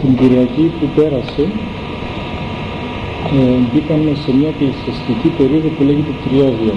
Την Κυριακή που πέρασε μπήκαμε σε μια εκκλησιαστική περίοδο που λέγεται Τριώδιο.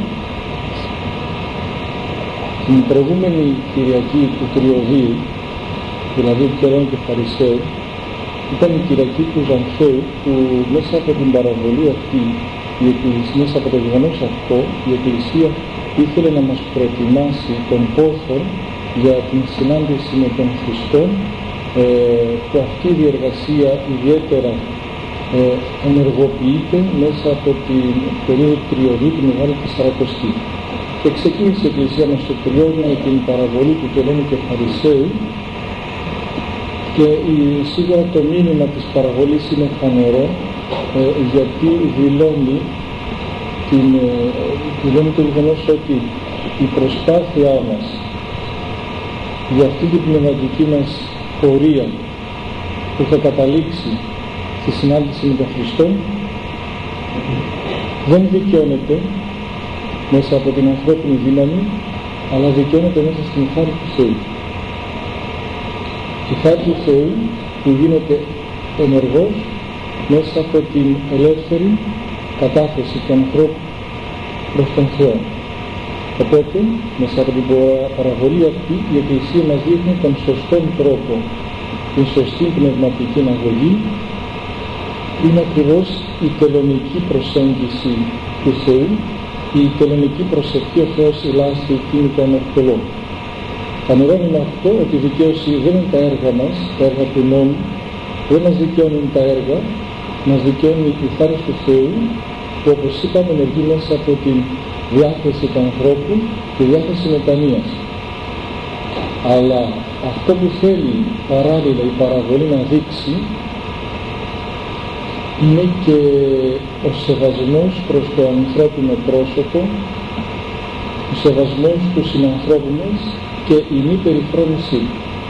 Την προηγούμενη Κυριακή του Τριωδίου, δηλαδή Καιρών και Φαρισαίου, ήταν η Κυριακή του Ζανθαίου, που μέσα από την παραβολή αυτή, μέσα από το γεγονός αυτό, η Εκκλησία ήθελε να μας προετοιμάσει τον πόθο για την συνάντηση με τον Χριστό, που αυτή η διεργασία ιδιαίτερα ενεργοποιείται μέσα από την περίοδο του Τριωδίου, τη Μεγάλη Τεσσαρακοστή. Και ξεκίνησε η Εκκλησία μας στο Τριώδιο με την παραβολή του Καιρών και Φαρισαίου, και σίγουρα το μήνυμα της παραβολής είναι φανερό, γιατί δηλώνει το γεγονός ότι η προσπάθειά μας για αυτή την πνευματική μας πορεία που θα καταλήξει στη συνάντηση με τον Χριστό δεν δικαιώνεται μέσα από την ανθρώπινη δύναμη, αλλά δικαιώνεται μέσα στην χάρη του Θεού. Η χάρη του Θεού που γίνεται ενεργός μέσα από την ελεύθερη κατάθεση του ανθρώπου προς τον Θεό. Οπότε, μέσα από την παραβολή αυτή, η Εκκλησία μας δείχνει τον σωστό τρόπο, την σωστή πνευματική αγωγή. Είναι ακριβώς η τελωνική προσέγγιση του Θεού, η τελωνική προσευχή ο Θεός ηλάστη εκείνη το ανορθολό. Φανερώνει με αυτό ότι η δικαίωση δεν είναι τα έργα μας, τα έργα του νόμου, δεν μας δικαιώνουν τα έργα, μας δικαιώνει η χάρη του Θεού, που όπως είπαμε ενεργεί μέσα από την διάθεση του ανθρώπου και διάθεση μετανοίας. Αλλά αυτό που θέλει παράλληλα η παραβολή να δείξει είναι και ο σεβασμός προς το ανθρώπινο πρόσωπο, ο σεβασμός του συνανθρώπου μας και η μη περιφρόνησή.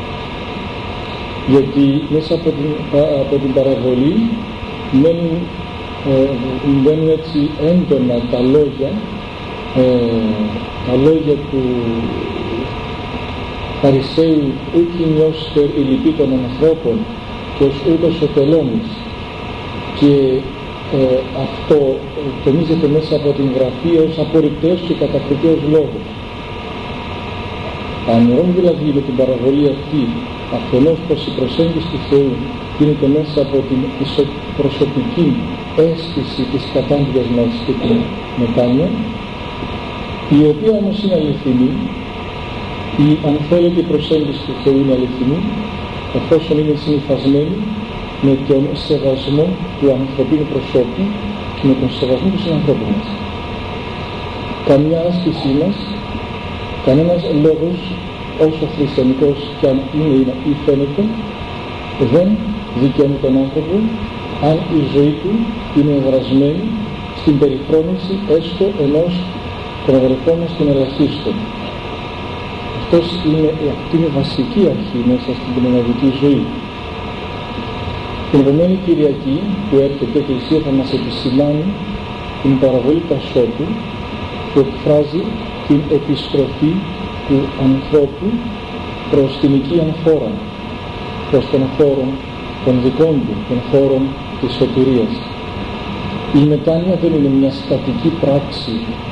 Γιατί μέσα από την παραβολή μένουν έτσι έντονα τα λόγια του Φαρισαίου, ούκοι νιώστε η λυπή των ανθρώπων και ως ούτως ο τελώνης. Και αυτό τονίζεται μέσα από την Γραφή ως απορριπταίος και κατακριτέος λόγος. Ανερώνει δηλαδή με την παραβολή αυτή αφενός πως η προσέγγιση του Θεού γίνεται μέσα από την προσωπική αίσθηση της κατάντιας μας και την μετάνοια, η οποία όμως είναι αληθινή, ή αν θέλετε η προσέγγιση του Θεού είναι αληθινή, εφόσον είναι συνυφασμένη με τον σεβασμό του ανθρωπίνου προσώπου και με τον σεβασμό του συνανθρώπου μας. Καμιά άσκησή μας, κανένας λόγος, όσο χριστιανικός κι αν είναι ή φαίνεται, δεν δικαιώνει τον άνθρωπο αν η ζωή του είναι εγγρασμένη στην περιφρόνηση έστω ενός των αδελφών μας των ελαχίστων. Αυτή είναι βασική αρχή μέσα στην πνευματική ζωή. Την επόμενη Κυριακή που έρχεται η Εκκλησία θα μας επισημάνει την παραβολή Πασχότου που εκφράζει την επιστροφή του ανθρώπου προς την οικίαν χώρα, προς τον χώρο των δικών του, των χώρων της σωτηρίας. Η μετάνοια δεν είναι μια στατική πράξη,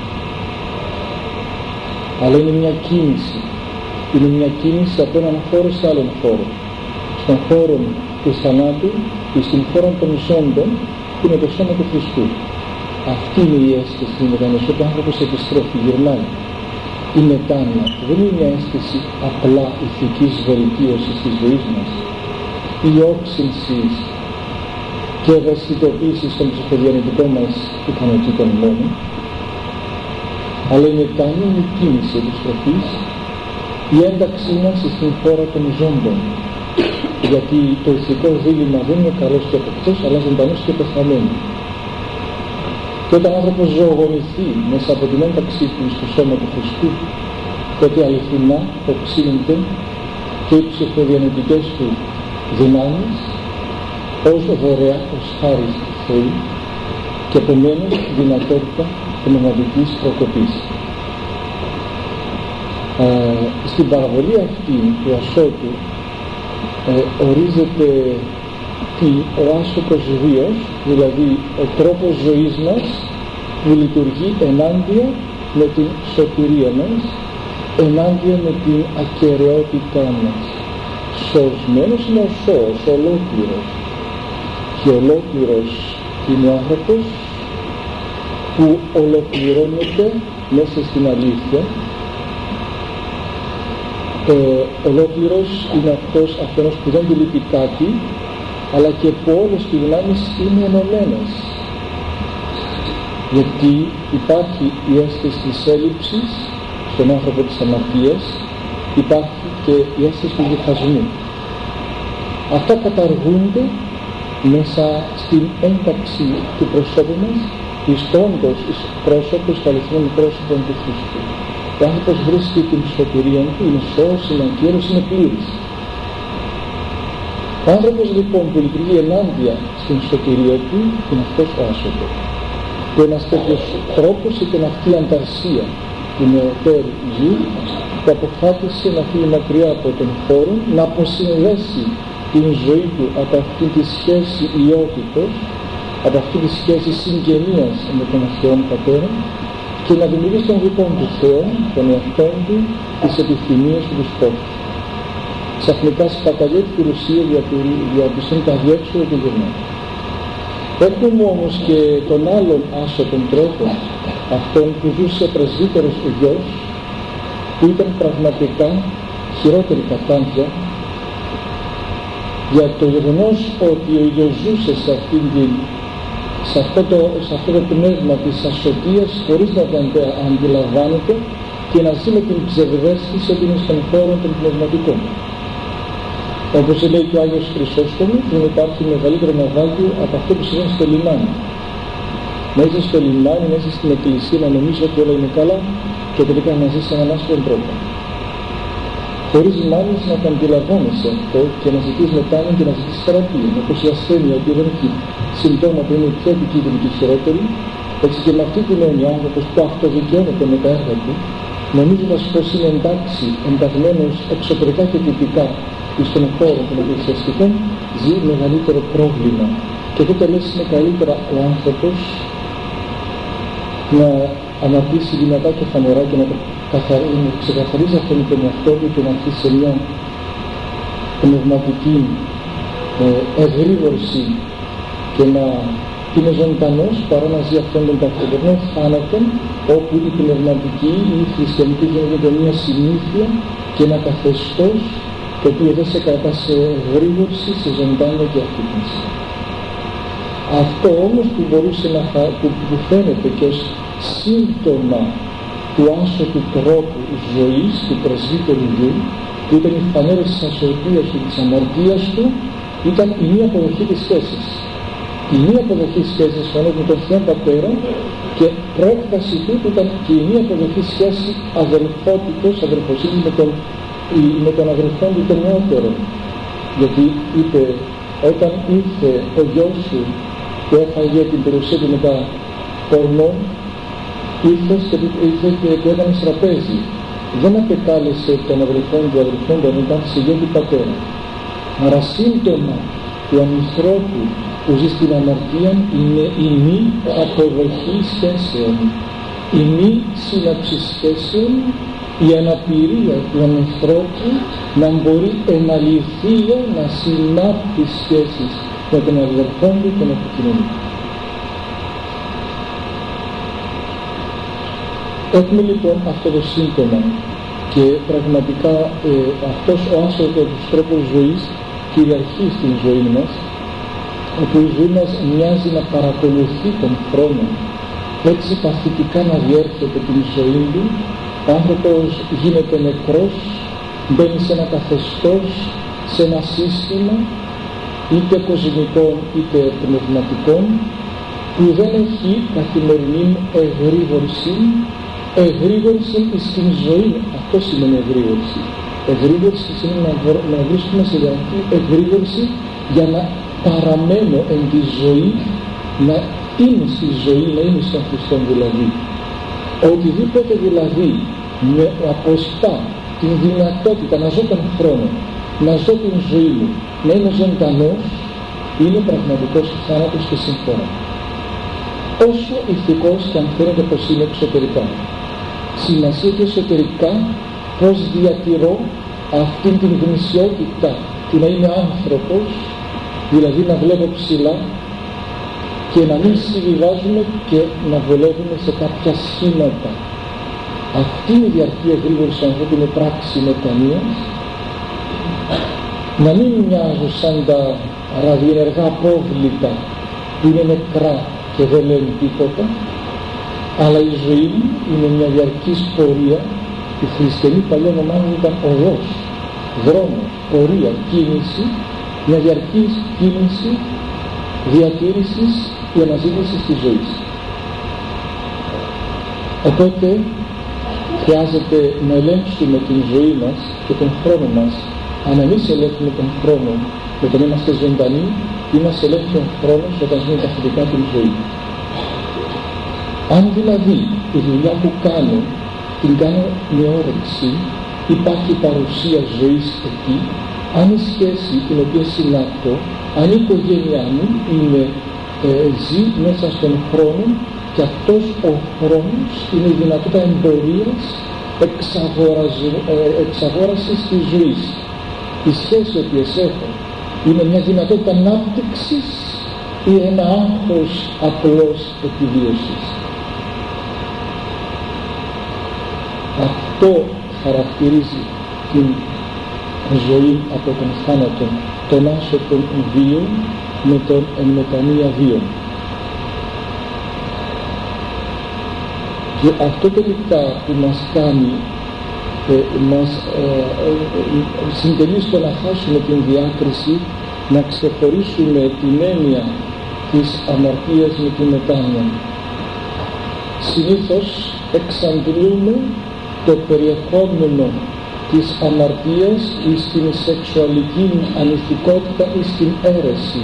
αλλά είναι μια κίνηση. Είναι μια κίνηση από έναν χώρο σε άλλον χώρο. Στον χώρο του θανάτου ή στην χώρα των ζώντων που είναι το σώμα του Χριστού. Αυτή είναι η αίσθηση της μετάνοια. Όταν ο άνθρωπος επιστρέφει, γυρνάει. Η μετάνοια δεν είναι μια αίσθηση απλά ηθικής βελτίωσης της ζωής μας ή όξυνσης και ευαισθητοποίησης των ψυχοδιανοητικών μας ικανοτήτων μόνο, αλλά η μετάνοια είναι η κίνηση επιστροφής, η ένταξή μας στην χώρα των ζώντων, γιατί το ηθικό δίλημμα δεν είναι καλός και απεκτός, αλλά ζωντανός και πεθαμένος. Και όταν ο άνθρωπος ζωογονηθεί μέσα από την ένταξή του στο σώμα του Χριστού, τότε αληθινά οξύνονται και οι ψυχοδιανοητικές του δυνάμεις ως δωρεά, ως χάρις του Θεού και επομένως δυνατότητα πνευματικής προκοπής. Στην παραβολή αυτή του Ασώτου ορίζεται ο άσωπος βίος, δηλαδή ο τρόπος ζωής μας που λειτουργεί ενάντια με την σωτηρία μας, ενάντια με την ακεραιότητά μας. Σωσμένος είναι ο σώος, ολόκληρος, και ολόκληρος είναι ο άνθρωπος που ολοκληρώνεται μέσα στην αλήθεια. Ολόκληρος είναι αυτός που δεν του λείπει κάτι, αλλά και που όλες οι δυνάμεις είναι ενωμένες, γιατί υπάρχει η αίσθηση της έλλειψης στον άνθρωπο της αμαρτίας, υπάρχει και η αίσθηση του διχασμού. Αυτά καταργούνται μέσα στην ένταξη του προσώπου μας εις το όντως πρόσωπο, εις το αληθινό πρόσωπο του Χριστού. Ο άνθρωπος βρίσκει την σωτηρία του, είναι σώος, είναι ακύρος, είναι πλήρης. Ο άνθρωπος λοιπόν που λειτουργεί ενάντια στην σωτηρία του είναι αυτός ο άσωπος. Και ένας τέτοιος τρόπος ήταν αυτή η ανταρσία του νεωτέρου γη που αποφάσισε να φύγει μακριά από τον χώρο, να αποσυνδέσει την ζωή του από αυτή τη σχέση ιότητος, από αυτή τη σχέση συγγενείας με τον Θεό Πατέρα, και να δημιουργήσει τον δικό του Θεό, τον εαυτό του, τις επιθυμίες του, τους στόχους. Ξαφνικά σπαταλεί την ουσία διαπιστώνει τα διέξοδο του γυρνά. Έχουμε όμως και τον άλλον άσωτον τρόπο, αυτόν που ζούσε πρεσβύτερος ο γιος, που ήταν πραγματικά χειρότερη κατάντια, για το γεγονός ότι ο γιος ζούσε σε αυτό το πνεύμα της ασωτείας χωρίς να το αντιλαμβάνεται και να ζει με την ψευδέστηση ότι είναι στον χώρο των πνευματικών. Όπως λέει και ο Άγιος Χρυσόστομος, δεν υπάρχει μεγαλύτερο ναυάγιο από αυτό που συμβαίνει στο λιμάνι. Μέσα στο λιμάνι, μέσα στην εκκλησία, να νομίζει ότι όλα είναι καλά και τελικά να ζει σε έναν άσχημο τρόπο. Χωρίς μάλιστα να το αντιλαμβάνεσαι αυτό και να ζητείς μετάνοια και να ζητείς θεραπεία. Όπως η ασθένεια που δεν έχει συμπτώματα είναι πιο επικίνδυνη και χειρότερη, έτσι και με αυτή την έννοια ο άνθρωπος που αυτοδικαιώνεται με τα έργα του, νομίζοντας πως είναι ενταγμένος εξωτερικά και τυπικά στον χώρο των εκκλησιαστικών, ζει μεγαλύτερο πρόβλημα. Και τότε λες είναι καλύτερα ο άνθρωπος να αναπτύσσει δυνατά και φανερά και να ξεκαθαρίζει αυτόν τον εαυτό του και να αρχίσει σε μια πνευματική εγρήγορση και να είναι ζωντανός παρά να ζει αυτόν τον ταυτόχρονα θάνατον, όπου η πνευματική ή η χριστιανική γίνεται μια συνήθεια και ένα καθεστώς το οποίο δεν σε κρατά σε εγρήγορση, σε ζωντάνια και αφύπνιση. Αυτό όμως που μπορούσε που φαίνεται και ως σύμπτωμα του άσωτου τρόπου ζωής του πρεσβύτερου γιου, που ήταν η φανέρωση της ασωτείας και της αμαρτίας του, ήταν η μία αποδοχή της σχέσης. Η μία αποδοχή της σχέσης φανέρωση με τον Θεό Πατέρα, και πρόκταση του ήταν και η μία αποδοχή σχέση αδελφότητος, αδελφοσύνης με τον αδελφόν του τον νεότερο. Γιατί είπε, όταν ήρθε ο γιος σου που έφαγε την περιουσία του με τα κορμό, ήρθε και του έκανε τραπέζι. Δεν απεκάλεσε τον αδελφόν του αδελφόν του, αλλά σε γιο του πατέρα. Άρα σύμπτωμα του ανθρώπου που ζει στην αμαρτία είναι η μη αποδοχή σχέσεων, η μη σύναψη σχέσεων, η αναπηρία του ανθρώπου να μπορεί εν αληθεία να συνάπτει σχέσεις με τον αδελφόν του και με την κοινωνία. Έχουμε λοιπόν αυτό το σύμπτωμα και πραγματικά αυτός ο άσωτος τρόπος ζωής κυριαρχεί στην ζωή μας, όπου η ζωή μας μοιάζει να παρακολουθεί τον χρόνο, έτσι παθητικά να διέρχεται την ζωή του. Ο άνθρωπος γίνεται νεκρός, μπαίνει σε ένα καθεστώς, σε ένα σύστημα είτε κοσμικών είτε πνευματικών, που δεν έχει καθημερινή εγρήγορση στην ζωή. Αυτό σημαίνει εγρήγορση. Εγρήγορση σημαίνει να βρίσκουμε σε διαρκή εγρήγορση για να παραμένω εν τη ζωή, να είμαι στη ζωή, να είμαι στον Χριστό δηλαδή. Οτιδήποτε δηλαδή με αποστά την δυνατότητα να ζω τον χρόνο, να ζω την ζωή μου, να είμαι ζωντανός, είναι πραγματικός θάνατος και συμφόρα. Όσο ηθικός και αν φαίνεται πως είναι εξωτερικά. Σημασία και εσωτερικά πως διατηρώ αυτήν την γνησιότητα του να είμαι άνθρωπος, δηλαδή να βλέπω ψηλά και να μην συμβιβάζουμε και να βολεύουμε σε κάποια σχήματα. Αυτή είναι η διαρκή εγρήγορση ανθρώπινη πράξη μετανοίας. Να μην μοιάζω σαν τα ραδιενεργά απόβλητα που είναι νεκρά και δεν λένε τίποτα, αλλά η ζωή μου είναι μια διαρκής πορεία. Οι χριστιανοί παλιά ονομάζονταν οδός, δρόμος, πορεία, κίνηση, μια διαρκής κίνηση διατήρησης και αναζήτησης της ζωής. Οπότε χρειάζεται να ελέγξουμε την ζωή μας και τον χρόνο μας. Αν εμείς ελέγχουμε τον χρόνο όταν είμαστε ζωντανοί, ή μας ελέγχει ο χρόνος όταν ζούμε ταυτικά την ζωή. Αν δηλαδή η δουλειά που κάνω την κάνω με όρεξη, υπάρχει παρουσία ζωής εκεί, αν η σχέση την οποία συνάπτω, αν η οικογένειά μου ζει μέσα στον χρόνο, και αυτός ο χρόνος είναι η δυνατότητα εμπορίας, εξαγόρασης της ζωής. Οι σχέσεις οι οποίες έχω είναι μια δυνατότητα ανάπτυξης ή ένα άγχος απλώς επιβίωσης. Αυτό χαρακτηρίζει την ζωή από τον θάνατο, τον άσωτον βίο με τον εν μετανία βίο. Και αυτό τελικά που μας κάνει, μας συντελεί στο να χάσουμε την διάκριση, να ξεχωρίσουμε την έννοια της αμαρτίας με τη μετάνοια. Συνήθως εξαντλούμε το περιεχόμενο της αμαρτίας ή στην σεξουαλική ανηθικότητα ή στην αίρεση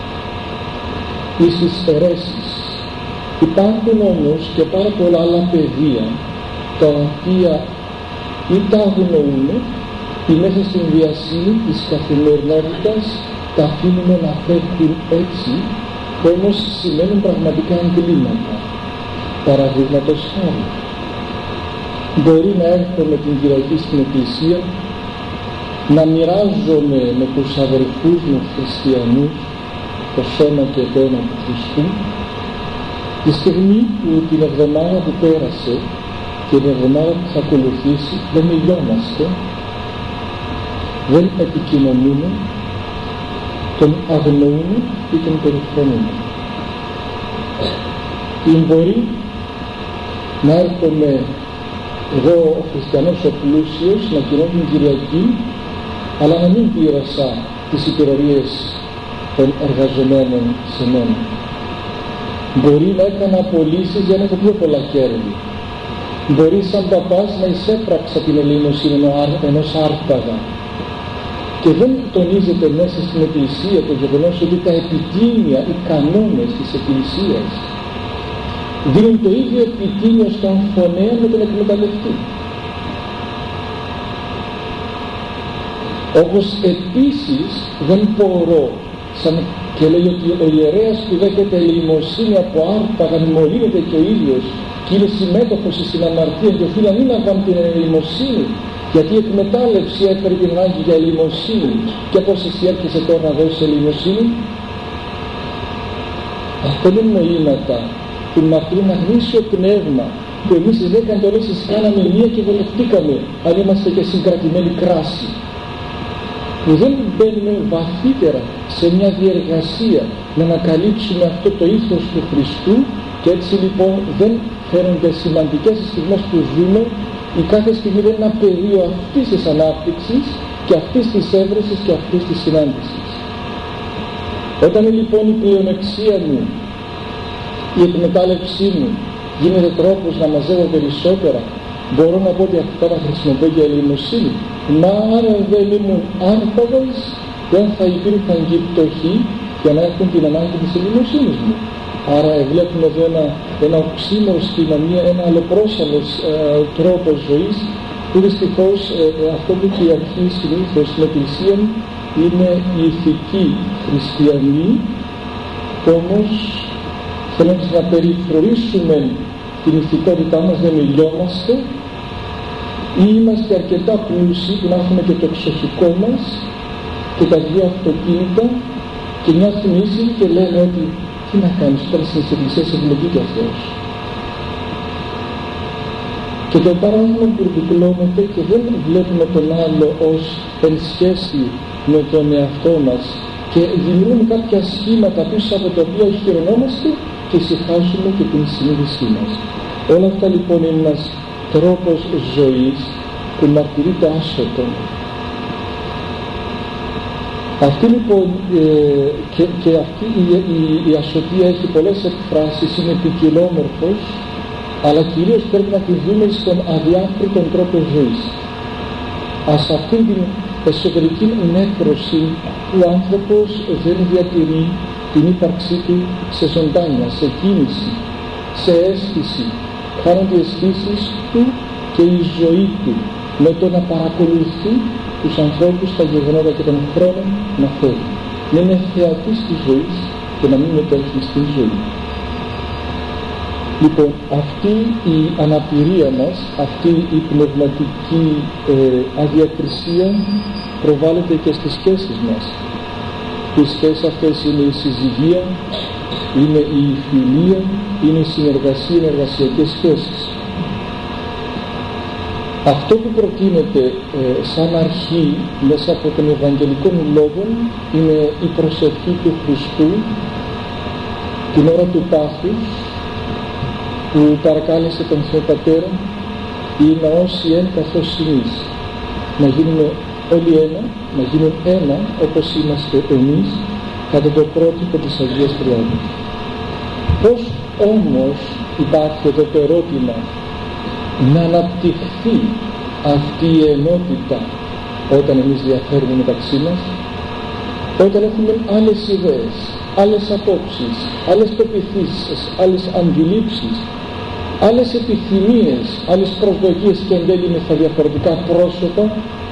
ή στις αιρέσεις. Υπάρχουν όμως και πάρα πολλά άλλα πεδία τα οποία ή τα αγνοούμε ή μέσα στην βιασύνη της καθημερινότητας τα αφήνουμε να φεύγουν έτσι, όμως σημαίνουν πραγματικά εγκλήματα. Παραδείγματος χάρη, μπορεί να έρχομαι την Κυριακή στην εκκλησία, να μοιράζομαι με τους αδερφούς μου χριστιανούς το σώμα και το αίμα του Χριστού, τη στιγμή που την εβδομάδα που πέρασε και την εβδομάδα που θα ακολουθήσει δεν μιλιόμαστε, δεν επικοινωνούμε, τον αγνοούμε ή τον περιφρονούμε. Ή μπορεί να έρχομαι εγώ ο χριστιανός ο πλούσιος να κοινώ την Κυριακή, αλλά να μην πλήρωσα τις υπηρορίες των εργαζομένων σε μένα. Μπορεί να έκανα απολύσεις για να έχω πιο πολλά κέρδη. Μπορεί σαν παπάς να εισέπραξα την ελεημοσύνη ενός άρπαγα. Και δεν τονίζεται μέσα στην Εκκλησία το γεγονός ότι τα επιτήμια, οι κανόνες της Εκκλησίας δίνουν το ίδιο επιτήμιο στον φωνέα με τον εκμεταλλευτή. Όπως επίσης δεν μπορώ, και λέει ότι ο ιερέας που δέχεται ελεημοσύνη από άρπαγα μολύνεται και ο ίδιος και είναι συμμέτοχος στην αμαρτία και οφείλει να μην λαμβάνει την ελεημοσύνη, γιατί η εκμετάλλευση έφερε την ανάγκη για ελεημοσύνη. Και πώς εσύ έρχεσαι τώρα να δώσεις ελεημοσύνη? Αυτό είναι νοήματα που μαθαίνουν ένα γνήσιο πνεύμα που εμείς οι 10 εντολές κάναμε μία και βολευτήκαμε, αν είμαστε και συγκρατημένοι κράση, που δεν μπαίνουμε βαθύτερα σε μια διεργασία να ανακαλύψουμε αυτό το ήθος του Χριστού. Και έτσι λοιπόν δεν φέρονται σημαντικές στιγμές που ζούμε. Η κάθε στιγμή δεν είναι ένα πεδίο αυτής της ανάπτυξης και αυτής της έβρεσης και αυτής της συνάντησης. Όταν λοιπόν η πλεονεξία μου, η εκμετάλλευσή μου γίνεται τρόπος να μαζεύω περισσότερα, μπορώ να πω ότι αυτά τα χρησιμοποιώ για ελεημοσύνη? Μα άρα δεν ήμουν άρπαγος, δεν θα υπήρχαν και πτωχοί για να έχουν την ανάγκη της ελεημοσύνης μου. Άρα βλέπουμε εδώ ένα οξύμορο σχήμα, ένα αλλοπρόσαλος τρόπο ζωής, που δυστυχώς αυτό που κυριαρχεί συνήθως στην Εκκλησία είναι η ηθική χριστιανή, όμως θέλοντας να περιφρουρήσουμε την ηθικότητά μας δεν μιλιόμαστε, ή είμαστε αρκετά πλούσιοι που να έχουμε και το εξοχικό μας και τα δύο αυτοκίνητα και νιώθουν ήσυχοι και λένε ότι τι να κάνεις όταν στις εκκλησίες ευλογεί και αυτός. Και το παράδειγμα που διπλώνεται και δεν βλέπουμε τον άλλο ως εν σχέση με τον εαυτό μας και δημιουργούμε κάποια σχήματα πίσω από τα οποία χειρονόμαστε και ησυχάζουμε και την συνείδησή μας. Όλα αυτά λοιπόν είναι ένας τρόπος ζωής που μαρτυρεί το άσωτο. Αυτή λοιπόν και αυτή η ασωτεία έχει πολλές εκφράσεις, είναι ποικιλόμορφος, αλλά κυρίως πρέπει να τη δούμε στον αδιάκριτον τρόπο ζωής. Ας αυτήν την εσωτερική νέκρωση που ο άνθρωπος δεν διατηρεί την ύπαρξή του σε ζωντάνια, σε κίνηση, σε αίσθηση, χάνονται οι αισθήσεις του και η ζωή του με το να παρακολουθεί τους ανθρώπους, τα γεγονότα και τον χρόνο να θέλει. Να είναι θεατής της ζωής και να μην μετέχει στην ζωή. Λοιπόν, αυτή η αναπηρία μας, αυτή η πνευματική αδιακρισία προβάλλεται και στις σχέσεις μας. Οι σχέσεις αυτές είναι η συζυγία, είναι η φιλία, είναι η συνεργασία, οι εργασιακές σχέσεις. Αυτό που προτείνεται σαν αρχή μέσα από τον Ευαγγελικό λόγο είναι η προσευχή του Χριστού την ώρα του πάθους, που παρακάλεσε τον Θεό Πατέρα ή να όσοι εν καθώς εμείς, να γίνουμε όλοι ένα, να γίνουν ένα όπως είμαστε εμείς κατά το πρότυπο της Αγίας Τριάδας. Πώς όμως υπάρχει εδώ το ερώτημα να αναπτυχθεί αυτή η ενότητα όταν εμείς διαφέρουμε μεταξύ μας, όταν έχουμε άλλες ιδέες, άλλες απόψεις, άλλες πεποιθήσεις, άλλες αντιλήψεις, άλλες επιθυμίες, άλλες προσδοκίες και εν τέλει με τα διαφορετικά πρόσωπα.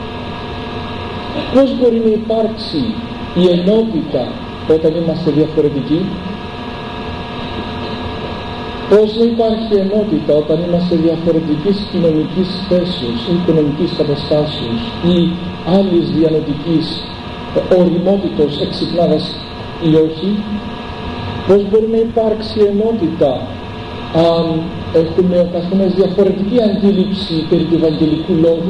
Πώς μπορεί να υπάρξει η ενότητα όταν είμαστε διαφορετικοί? Πώς να υπάρχει ενότητα όταν είμαστε διαφορετικής κοινωνικής θέσεως ή οικονομικής καταστάσεως ή άλλης διανοητικής οριμότητος εξυπνάδας ή όχι? Πώς μπορεί να υπάρξει ενότητα αν έχουμε ο καθένας διαφορετική αντίληψη περί του Ευαγγελικού Λόγου?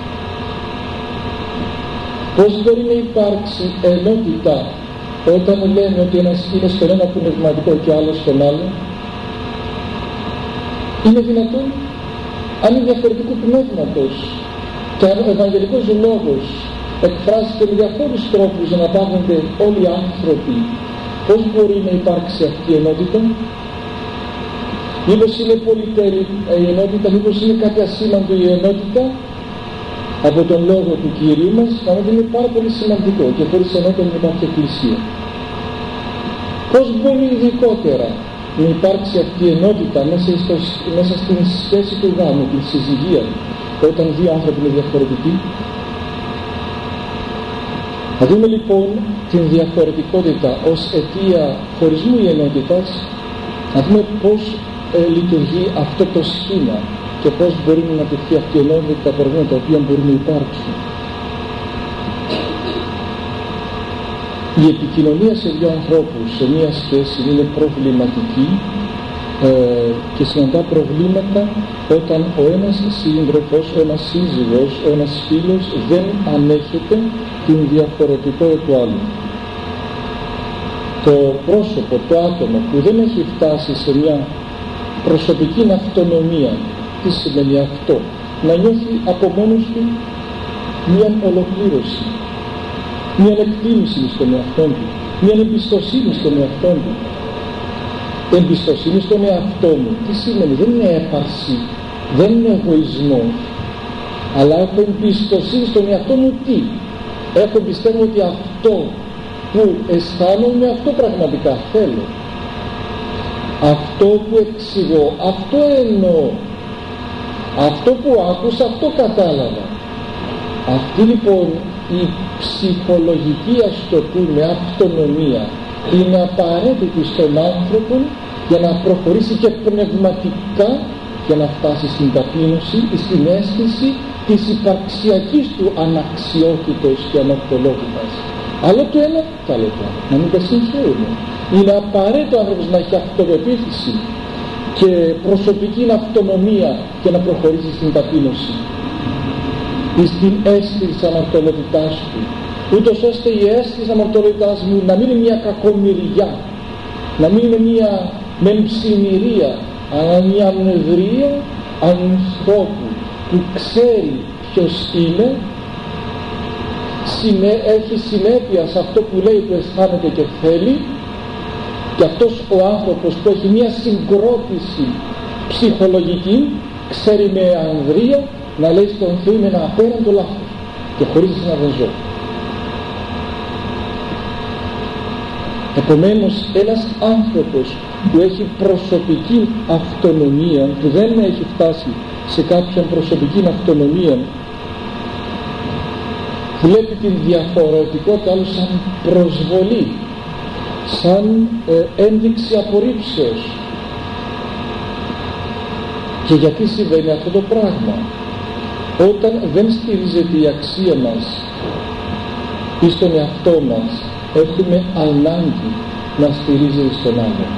Πώς μπορεί να υπάρξει ενότητα όταν λέμε ότι ένας είναι στον ένα πνευματικό και άλλος στον άλλο? Είναι δυνατόν? Αν είναι διαφορετικού πνεύματος και αν ο Ευαγγελικός Λόγος εκφράζεται με διαφόρους τρόπους για να πάγονται όλοι οι άνθρωποι, πώς μπορεί να υπάρξει αυτή η ενότητα? Μήπως είναι πολυτέλη η ενότητα, μήπως είναι κάτι ασήμαντο η ενότητα? Από τον λόγο του Κυρίου μας φαίνεται είναι πάρα πολύ σημαντικό και χωρίς ενότητα δεν υπάρχει εκκλησία. Πώς μπορεί ειδικότερα να υπάρξει αυτή η ενότητα μέσα στην σχέση του γάμου, την συζυγία, όταν δύο άνθρωποι είναι διαφορετικοί? Θα δούμε λοιπόν την διαφορετικότητα ως αιτία χωρισμού ή ενότητας, να δούμε πώς λειτουργεί αυτό το σχήμα και πώς μπορεί να αναπτυχθεί αυτή η ενότητα, τα προβλήματα τα οποία μπορεί να υπάρξουν. Η επικοινωνία σε δύο ανθρώπους σε μία σχέση είναι προβληματική και συναντά προβλήματα όταν ο ένας σύντροφος, ο ένας σύζυγος, ο ένας φίλος δεν ανέχεται την διαφορετικότητα του άλλου. Το πρόσωπο, το άτομο που δεν έχει φτάσει σε μια προσωπική αυτονομία, τι σημαίνει αυτό? Να νιώθει από μόνος του μια ολοκλήρωση, μια εκτίμηση στον εαυτό του, μια εμπιστοσύνη στον εαυτό του. Εμπιστοσύνη στον εαυτό μου, τι σημαίνει? Δεν είναι έπαρση, δεν είναι εγωισμός, αλλά έχω εμπιστοσύνη στον εαυτό μου. Τι? Έχω πιστεύω ότι αυτό που αισθάνομαι, αυτό πραγματικά θέλω. Αυτό που εξηγώ, αυτό εννοώ. Αυτό που άκουσα, αυτό κατάλαβα. Αυτή λοιπόν η ψυχολογική, ας το πούμε, αυτονομία είναι απαραίτητη στον άνθρωπο για να προχωρήσει και πνευματικά, για να φτάσει στην ταπείνωση, στην αίσθηση της υπαρξιακής του αναξιότητος και ανορθολότητας. Άλλο το ένα, το άλλο το άλλο. Να μην τα συγχαίρουμε. Είναι απαραίτητο ο άνθρωπος να έχει αυτοπεποίθηση και προσωπική αυτονομία και να προχωρήσει στην ταπείνωση ή στην αίσθηση της ανορθολότητάς του, ούτως ώστε η αίσθηση της ανορθολότητάς μου να μην είναι μια κακομοιριά, να μην είναι μια μεμψημυρία, αλλά μια νευρία ανθρώπου που ξέρει ποιος είναι, έχει συνέπεια σε αυτό που λέει, που αισθάνεται και θέλει, και αυτός ο άνθρωπος που έχει μια συγκρότηση ψυχολογική ξέρει με ανδρεία να λέει στον Θεό είναι ένα απέραντο λάθος και χωρίς να δεν ζω. Επομένως ένας άνθρωπος που έχει προσωπική αυτονομία, που δεν έχει φτάσει σε κάποια προσωπική αυτονομία, βλέπει την διαφορετικότητα άλλου σαν προσβολή, σαν ένδειξη απορρίψεως. Και γιατί συμβαίνει αυτό το πράγμα? Όταν δεν στηρίζεται η αξία μας ή στον εαυτό μας, έχουμε ανάγκη να στηρίζεται στον άλλο.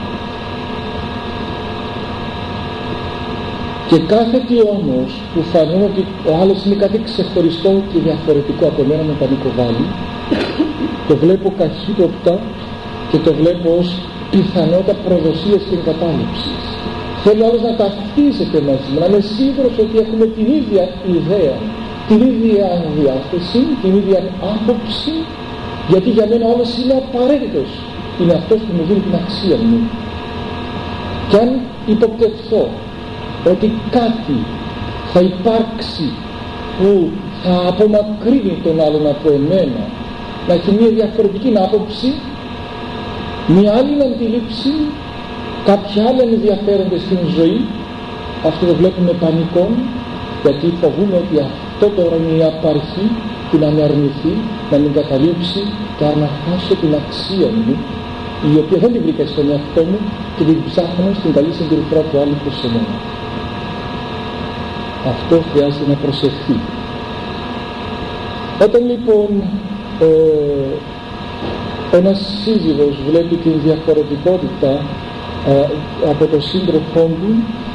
Και κάθε τι όμως που φανούν ότι ο άλλος είναι κάτι ξεχωριστό και διαφορετικό από μένα, με πανικοβάλλει, το βλέπω καχύποπτα και το βλέπω ως πιθανότητα προδοσίας και εγκατάλειψης. Θέλω άλλος να ταυτίζεται μαζί μου, να είμαι σίγουρος ότι έχουμε την ίδια ιδέα, την ίδια διάθεση, την ίδια άποψη, γιατί για μένα όλος είναι απαραίτητος. Είναι αυτός που μου δίνει την αξία μου. Και αν υποπτευθώ ότι κάτι θα υπάρξει που θα απομακρύνει τον άλλον από εμένα, να έχει μια διαφορετική άποψη, μια άλλη αντίληψη, κάποια άλλα ενδιαφέρονται στην ζωή, αυτό το βλέπουμε πανικό, γιατί φοβούμε ότι αυτό τώρα είναι η απαρχή, την να με αρνηθεί, να μην καταλήψει και να χάσω την αξία μου, η οποία δεν την βρήκα στον εαυτό μου και την ψάχνω στην καλή συμπεριφορά του άλλου προς εμένα. Αυτό χρειάζεται να προσεχθεί. Όταν λοιπόν ένας σύζυγος βλέπει την διαφορετικότητα από το σύντροφό του,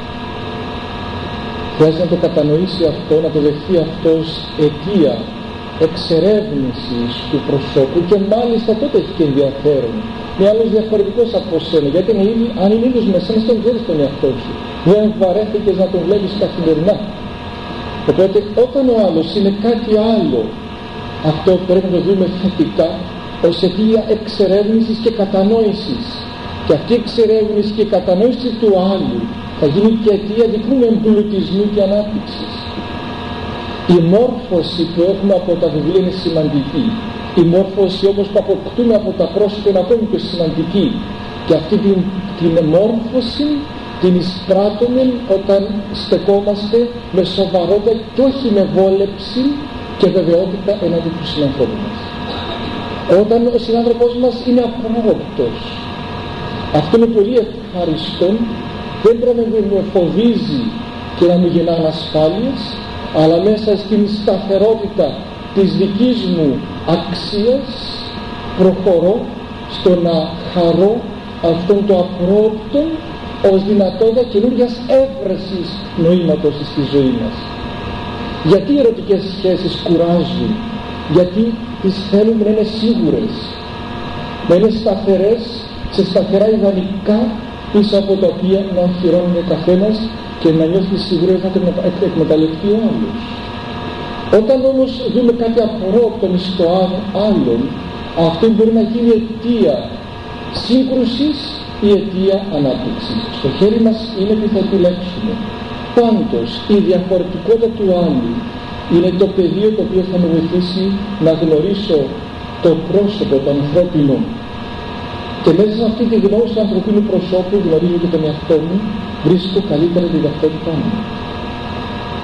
χρειάζεται να το κατανοήσει αυτό, να το δεχθεί αυτό ως αιτία εξερεύνησης του προσώπου, και μάλιστα τότε έχει και ενδιαφέρον. Είναι άλλος διαφορετικός από σένα, γιατί αν είναι ίδιος με σένα, τον ξέρεις τον εαυτό σου. Δεν βαρέθηκες να τον βλέπεις καθημερινά. Οπότε όταν ο άλλος είναι κάτι άλλο, αυτό πρέπει να το δούμε θετικά ως αιτία εξερεύνησης και κατανόησης. Και αυτή η εξερεύνηση και η κατανόηση του άλλου θα γίνει και αιτία δικού εμπλουτισμού και ανάπτυξης. Η μόρφωση που έχουμε από τα βιβλία είναι σημαντική. Η μόρφωση όμως που αποκτούμε από τα πρόσωπα είναι ακόμη πιο σημαντική. Και αυτή την μόρφωση την εισπράττουμε όταν στεκόμαστε με σοβαρότητα και όχι με βόλεψη και βεβαιότητα εναντί του συνανθρώπου μας. Όταν ο συνάνθρωπός μας είναι απρόοπτος, αυτό είναι πολύ ευχαριστώ, δεν πρέπει να με φοβίζει και να μου γεννά ανασφάλειες, αλλά μέσα στην σταθερότητα της δικής μου αξίας προχωρώ στο να χαρώ αυτόν το απρόοπτο ως δυνατότητα καινούργιας έβρεσης νοήματος στη ζωή μας. Γιατί οι ερωτικές σχέσεις κουράζουν? Γιατί τις θέλουμε να είναι σίγουρες, να είναι σταθερές, σε σταθερά ιδανικά πίσω από τα οποία να οχυρώνει ο καθένας και να νιώθει σίγουρες να εκμεταλλευτεί ο άλλος. Όταν όμως δούμε κάτι απρόοπτο στο άλλον, αυτό μπορεί να γίνει αιτία σύγκρουσης ή αιτία ανάπτυξης. Στο χέρι μας είναι τι θα επιλέξουμε. Πάντως η διαφορετικότητα του άλλου είναι το πεδίο το οποίο θα με βοηθήσει να γνωρίσω το πρόσωπο, το ανθρώπινο. Και μέσα σε αυτή τη γνώση του ανθρωπίνου προσώπου γνωρίζω και τον εαυτό μου, βρίσκω καλύτερα την ταυτότητά μου.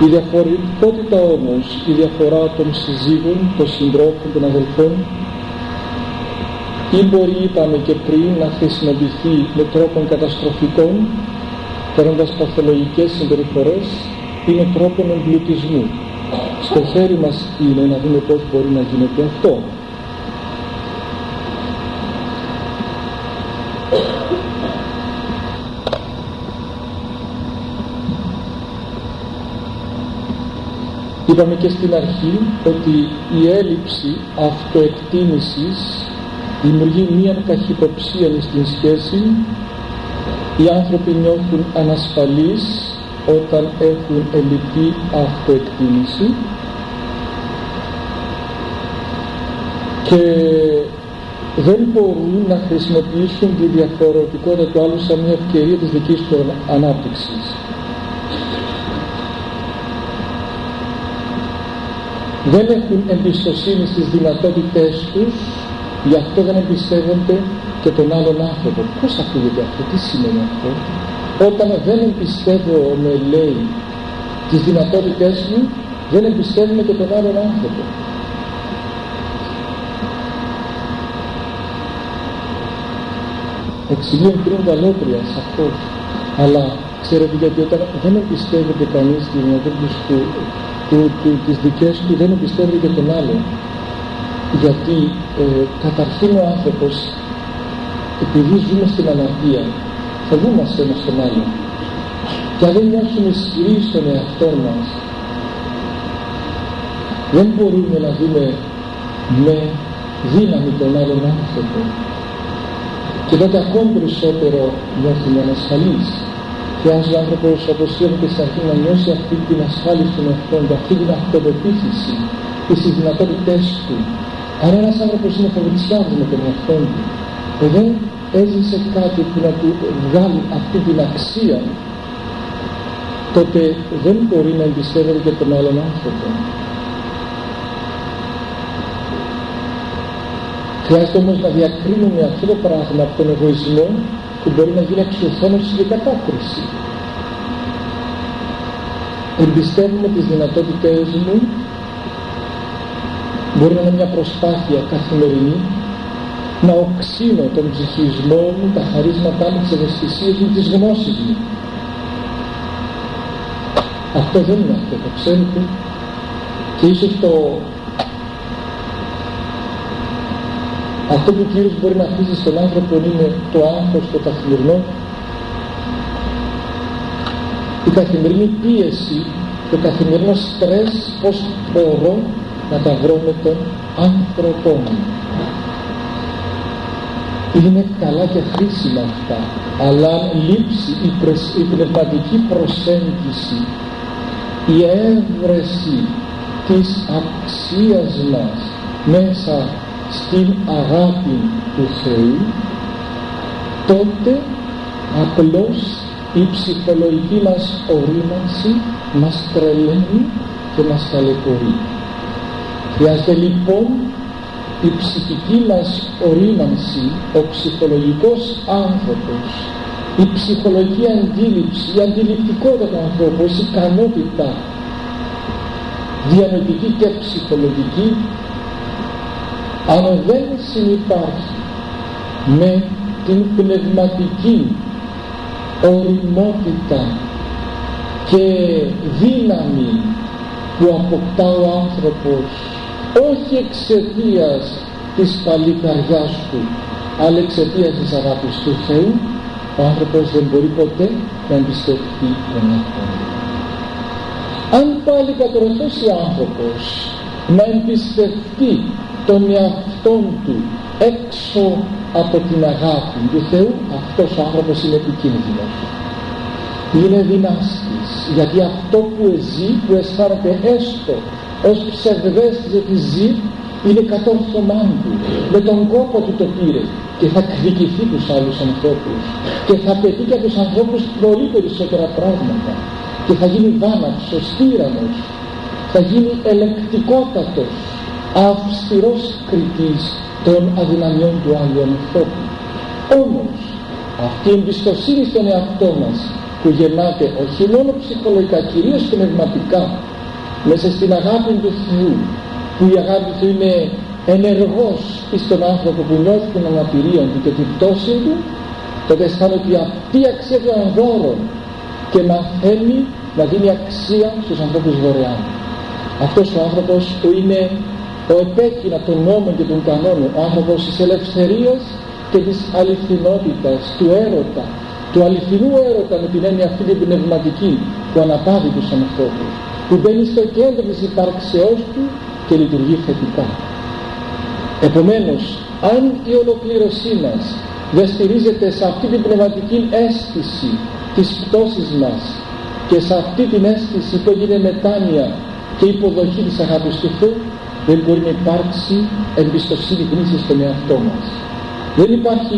Η διαφορετικότητα όμως, η διαφορά των συζύγων, των συντρόφων, των αδελφών, ή μπορεί, είπαμε και πριν, να χρησιμοποιηθεί με τρόπον καταστροφικών, κάνοντας παθολογικές συμπεριφορές, ή με τρόπον εμπλουτισμού. Στο χέρι μας είναι να δούμε πώς μπορεί να γίνεται αυτό. Είπαμε και στην αρχή ότι η έλλειψη αυτοεκτίμησης δημιουργεί μία καχυποψία στην σχέση. Οι άνθρωποι νιώθουν ανασφαλείς όταν έχουν ελλειπή αυτοεκτίμηση και δεν μπορούν να χρησιμοποιήσουν τη διαφορετικότητα του άλλου σαν μια ευκαιρία της δικής του ανάπτυξης. Δεν έχουν εμπιστοσύνη στις δυνατότητές τους, γι' αυτό δεν εμπιστεύονται και τον άλλον άνθρωπο. Πώς ακούγεται αυτό, τι σημαίνει αυτό? Όταν δεν εμπιστεύομαι, λέει, τις δυνατότητές μου, δεν εμπιστεύομαι και τον άλλον άνθρωπο. Εξηγεί πριν καλόπρια σαφώς, αλλά ξέρετε γιατί όταν δεν εμπιστεύεται κανείς τις δυνατότητες τις δικές του, δεν εμπιστεύεται και τον άλλον. Γιατί καταρχήν ο άνθρωπος, επειδή ζούμε στην αναρχία, φοβούμαστε ένας τον άλλον, και αν δεν νιώσουμε ισχυροί στον εαυτό μας, δεν μπορούμε να δούμε με δύναμη τον άλλον άνθρωπο, και τότε ακόμη περισσότερο νιώθουμε ανασφαλείς. Χρειάζεται ο άνθρωπος, όπως είπαμε και στην αρχή, να νιώσει αυτή την ασφάλιση των εαυτών του, αυτή την αυτοπεποίθηση και στις δυνατότητές του. Αν ένας άνθρωπος είναι φοβητσιάρης με τον εαυτό του, δεν έζησε κάτι που να του βγάλει αυτή την αξία, τότε δεν μπορεί να εμπιστεύεται και τον άλλον άνθρωπο. Χρειάζεται όμως να διακρίνουμε αυτό το πράγμα από τον εγωισμό, που μπορεί να γίνει αξιοθόνωση και κατάκριση. Εμπιστεύουμε τις δυνατότητές μου, μπορεί να είναι μια προσπάθεια καθημερινή, να οξύνω τον ψυχισμό μου, τα χαρίσματά μου, τις ευαισθησίες μου, τις γνώσεις μου. Αυτό δεν είναι αυτό, το ξέρετε, και ίσως αυτό που ο Κύριος μπορεί να αφήσει στον άνθρωπο είναι το άγχος, το καθημερινό, η καθημερινή πίεση, το καθημερινό στρες, πώς μπορώ να τα βρω με τον άνθρωπό μου. Είναι καλά και χρήσιμα αυτά, αλλά αν λείψει η πνευματική προσέγγιση, η έβρεση της αξίας μας μέσα στην αγάπη του Θεού, τότε απλώς η ψυχολογική μας ορίμανση μας τρελαίνει και μας ταλαιπωρεί. Χρειάζεται λοιπόν η ψυχική μας ορίμανση, ο ψυχολογικός άνθρωπος, η ψυχολογική αντίληψη, η αντιληπτικότητα του ανθρώπου, η ικανότητα διανοητική και ψυχολογική, αν δεν συνυπάρχει με την πνευματική οριμότητα και δύναμη που αποκτά ο άνθρωπος, όχι εξαιτίας της παλικαριάς του, αλλά εξαιτίας της αγάπης του Θεού, ο άνθρωπος δεν μπορεί ποτέ να εμπιστευτεί τον εαυτό του. Αν πάλι κατορθώσει ο άνθρωπος να εμπιστευτεί τον εαυτόν του έξω από την αγάπη του Θεού, αυτός ο άνθρωπος είναι επικίνδυνος, είναι δυνάστης, γιατί αυτό που ζει, που αισθάνεται έστω ως ψευδέστης ότι ζει, είναι κατόρθωμά του, με τον κόπο του το πήρε και θα εκδικηθεί τους άλλους ανθρώπους και θα πετύχει και από τους ανθρώπους πολύ περισσότερα πράγματα και θα γίνει βάναυσος, τύραννος, θα γίνει ελεκτικότατος, αυστηρός κριτής των αδυναμιών του άλλου ανθρώπου. Όμως αυτή η εμπιστοσύνη στον εαυτό μας που γεννάται όχι μόνο ψυχολογικά, κυρίως πνευματικά, μέσα στην αγάπη του Θεού, που η αγάπη του Θεού είναι ενεργός στον άνθρωπο που νιώθει την αναπηρία του και την πτώση του, τότε αισθάνεται ότι αυτή η αξία του είναι δώρο και μαθαίνει να δίνει αξία στους ανθρώπους δωρεάν. Αυτός ο άνθρωπος που είναι ο επέκεινα των νόμων και των κανόνων, ο άνθρωπος της ελευθερίας και της αληθινότητας, του έρωτα, του αληθινού έρωτα με την έννοια αυτή την πνευματική που αναπαύει τους ανθρώπους, που μπαίνει στο κέντρο της υπάρξεώς του και λειτουργεί θετικά. Επομένως, αν η ολοκλήρωσή μας δεν στηρίζεται σε αυτή την πνευματική αίσθηση της πτώσης μας και σε αυτή την αίσθηση που έγινε μετάνοια και υποδοχή της αγάπης του Θεού, δεν μπορεί να υπάρξει εμπιστοσύνη γνήσια στον εαυτό μας. Δεν υπάρχει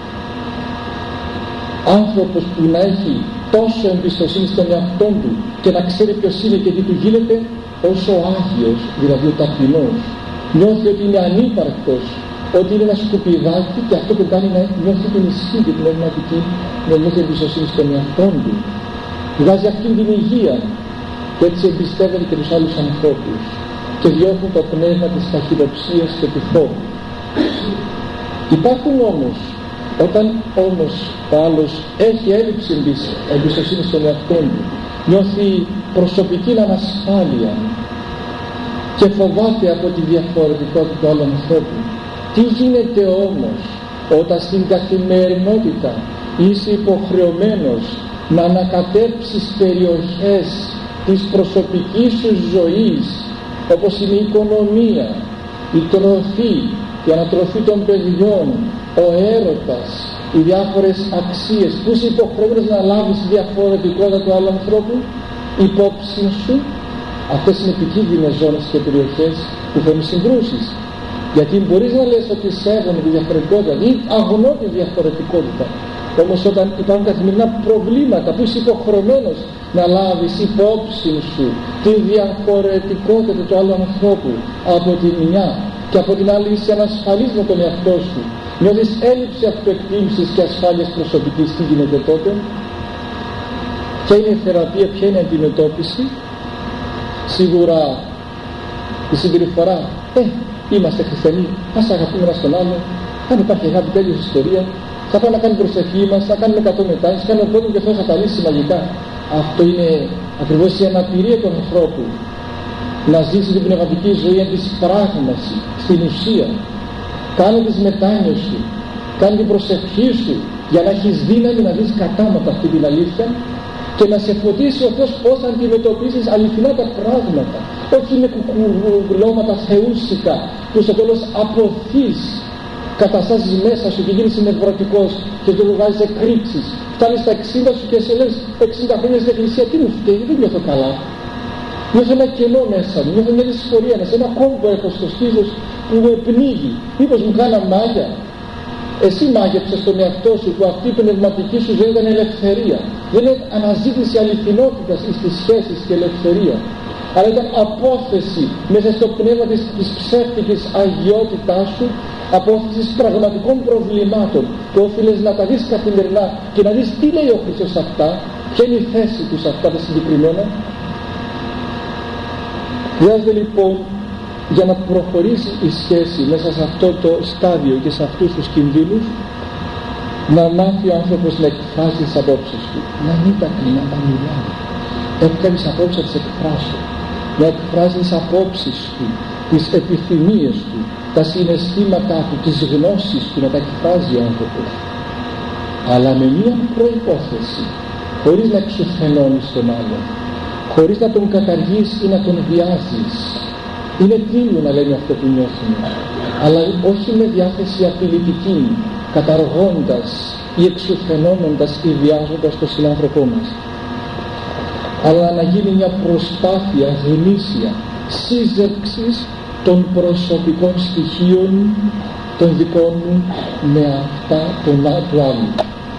άνθρωπος που να έχει τόσο εμπιστοσύνη στον εαυτό του και να ξέρει ποιος είναι και τι του γίνεται, όσο ο Άγιος, δηλαδή ο ταπεινός, νιώθει ότι είναι ανύπαρκτος, ότι είναι ένα σκουπιδάκι, και αυτό που κάνει να νιώθει την ισχύ και την πνευματική, να νιώθει εμπιστοσύνη στον εαυτό του. Βγάζει αυτήν την υγεία και έτσι εμπιστεύεται και τους άλλους ανθρώπους και διώχνουν το πνεύμα της ταχυδοψίας και του φόβου. Υπάρχουν όμως, όταν όμως ο άλλος έχει έλλειψη εμπιστοσύνη στον εαυτό του, νιώθει προσωπική ανασφάλεια και φοβάται από τη διαφορετικότητα του άλλου ανθρώπου. Τι γίνεται όμως όταν στην καθημερινότητα είσαι υποχρεωμένος να ανακατέψεις περιοχές της προσωπικής σου ζωής, όπως είναι η οικονομία, η τροφή, η ανατροφή των παιδιών, ο έρωτας, οι διάφορες αξίες, που είσαι υποχρεωμένος να λάβεις τη διαφορετικότητα του άλλου ανθρώπου υπόψη σου. Αυτές είναι επικίνδυνες ζώνες και περιοχές που φέρνουν συγκρούσεις, γιατί μπορείς να λες ότι σέβομαι τη διαφορετικότητα ή αγνώ τη διαφορετικότητα, όμως όταν υπάρχουν καθημερινά προβλήματα που είσαι υποχρεωμένος να λάβεις υπόψη σου τη διαφορετικότητα του άλλου ανθρώπου από τη μια, και από την άλλη είσαι ανασφαλής με τον εαυτό σου, νιώθεις έλλειψη αυτοεκτίμησης και ασφάλειας προσωπικής, τι γίνεται τότε? Ποια είναι η θεραπεία, ποια είναι η αντιμετώπιση? Σίγουρα η συμπεριφορά, είμαστε χριστιανοί, ας αγαπούμε ένας τον άλλο, αν υπάρχει αγάπη τέλειος ιστορία, θα πάμε να κάνουμε προσευχή μας, θα κάνουμε 100 μετάσεις, κάνουμε πρώτον και αυτό θα τα λύσει μαγικά. Αυτό είναι ακριβώς η αναπηρία του ανθρώπου, να ζήσει την πνευματική ζωή εν της πράγμαση, στην ουσία. Κάνε τις μετάνοιες σου, κάνε την προσευχή σου για να έχεις δύναμη να δεις κατάματα αυτή την αλήθεια και να σε φωτίσει ο Θεός πώς θα αντιμετωπίσεις αληθινά τα πράγματα, όχι με κουκουλώματα θεούσικα που στο τέλος αποθείς καταστάσεις μέσα σου και γίνεις νευρωτικός και το βγάζεις εκρήξεις. Φτάνεις στα 60 σου και σε λες 60 χρόνια στην εκκλησία, τι μου φταίει, δεν νιώθω καλά. Νιώθω ένα κενό μέσα μου, νιώθω μια δυσφορία, ένα κόμπο έχω στο στήθος που με πνίγει. Μήπως μου κάνα μάγια? Εσύ μάγεψες τον εαυτό σου που αυτή η πνευματική σου ζωή ήταν ελευθερία. Δεν είναι αναζήτηση αληθινότητας στις σχέσεις και ελευθερία, αλλά ήταν απόθεση μέσα στο πνεύμα της ψεύτικης αγιότητάς σου, απόθεσης πραγματικών προβλημάτων που όφιλες να τα δεις καθημερινά και να δεις τι λέει ο Χριστός σε αυτά, ποια είναι η θέση του σε αυτά τα συγκεκριμένα. Χρειάζεται λοιπόν, για να προχωρήσει η σχέση μέσα σε αυτό το στάδιο και σε αυτούς τους κινδύνους, να μάθει ο άνθρωπος να εκφράσει τις απόψεις του, να μην τα κλείνει, να τα μιλάει. Έχω κάποιες απόψεις να τις εκφράσω, να εκφράσει τις απόψεις του, τις επιθυμίες του, τα συναισθήματά του, τις γνώσεις του, να τα εκφράζει ο άνθρωπος, αλλά με μία προϋπόθεση, χωρίς να εξουθενώνεις τον άλλον, χωρίς να τον καταργείς ή να τον βιάζεις. Είναι τέλειο να λέμε αυτό που νιώθουμε, αλλά όχι με διάθεση απειλητική, καταργώντας ή εξουθενώνοντας ή βιάζοντας τον συνάνθρωπό μας, αλλά να γίνει μια προσπάθεια γνήσια σύζευξης των προσωπικών στοιχείων των δικών μου με αυτά του άλλου.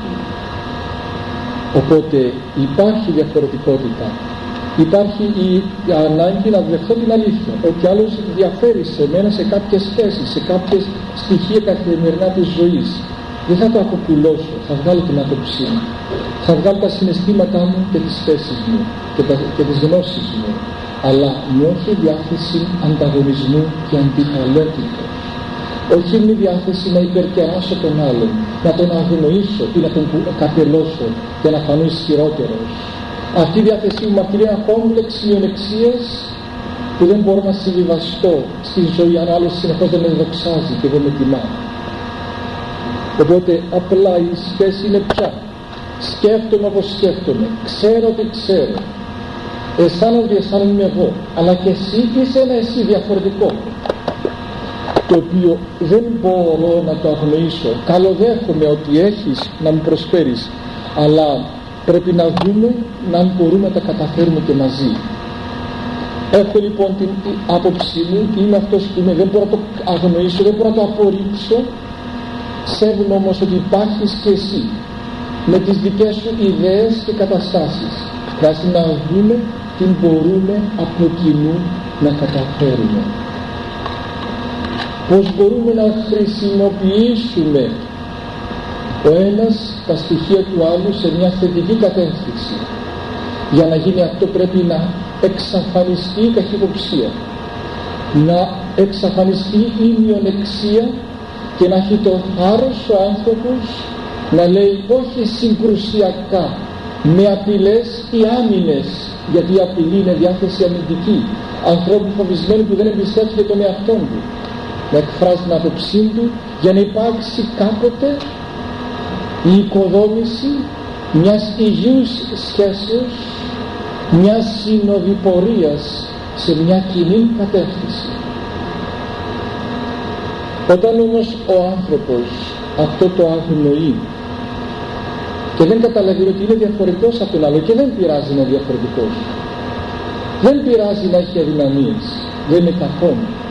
Οπότε υπάρχει διαφορετικότητα, υπάρχει η ανάγκη να δεχθώ την αλήθεια ότι άλλος διαφέρει σε μένα σε κάποιες θέσεις, σε κάποιες στοιχεία καθημερινά της ζωής, δεν θα το αποπουλώσω, θα βγάλω την άποψή μου, θα βγάλω τα συναισθήματά μου και τις θέσεις μου και τις γνώσεις μου, αλλά με όχι διάθεση ανταγωνισμού και αντιπαλότητας. Όχι με διάθεση να υπερκεράσω τον άλλον, να τον αγνοήσω ή να τον καπελώσω και να φανώ ισχυρότερος. Αυτή η διάθεσή μου μαρτυρεί ένα κόμπλεξ μειονεξίας που δεν μπορώ να συμβιβαστώ στη ζωή αν ο άλλος συνεχώς δεν με δοξάζει και δεν με τιμά. Οπότε απλά η σχέση είναι πια σκέφτομαι όπως σκέφτομαι, ξέρω ότι ξέρω, αισθάνομαι ότι αισθάνομαι εγώ, αλλά και εσύ είσαι ένα εσύ διαφορετικό, το οποίο δεν μπορώ να το αγνοήσω. Καλοδέχομαι ότι έχεις να μου προσφέρεις, αλλά πρέπει να δούμε να μπορούμε να τα καταφέρουμε και μαζί. Έχω λοιπόν την άποψή μου, είμαι αυτός που είμαι, δεν μπορώ να το αγνοήσω, δεν μπορώ να το απορρίψω. Σέβομαι όμως ότι υπάρχεις και εσύ με τις δικές σου ιδέες και καταστάσεις. Χρειάζεται να δούμε τι μπορούμε από κοινού να καταφέρουμε. Πώς μπορούμε να χρησιμοποιήσουμε ο ένας τα στοιχεία του άλλου σε μια θετική κατεύθυνση. Για να γίνει αυτό πρέπει να εξαφανιστεί η καχυποψία, να εξαφανιστεί η μειονεξία και να έχει το θάρρος ο άνθρωπος να λέει όχι συγκρουσιακά με απειλές ή άμυνες, γιατί η απειλή είναι διάθεση αμυντική ανθρώπου φοβισμένου που δεν εμπιστεύεται τον εαυτό του, να εκφράζει την άποψή του για να υπάρξει κάποτε η οικοδόμηση μιας υγιούς σχέσεως, μιας συνοδοιπορίας σε μια κοινή κατεύθυνση. Όταν όμως ο άνθρωπος αυτό το αγνοεί και δεν καταλαβαίνει ότι είναι διαφορετικός από τον άλλο, και δεν πειράζει να είναι διαφορετικός, δεν πειράζει να έχει αδυναμίες, δεν είναι κακό,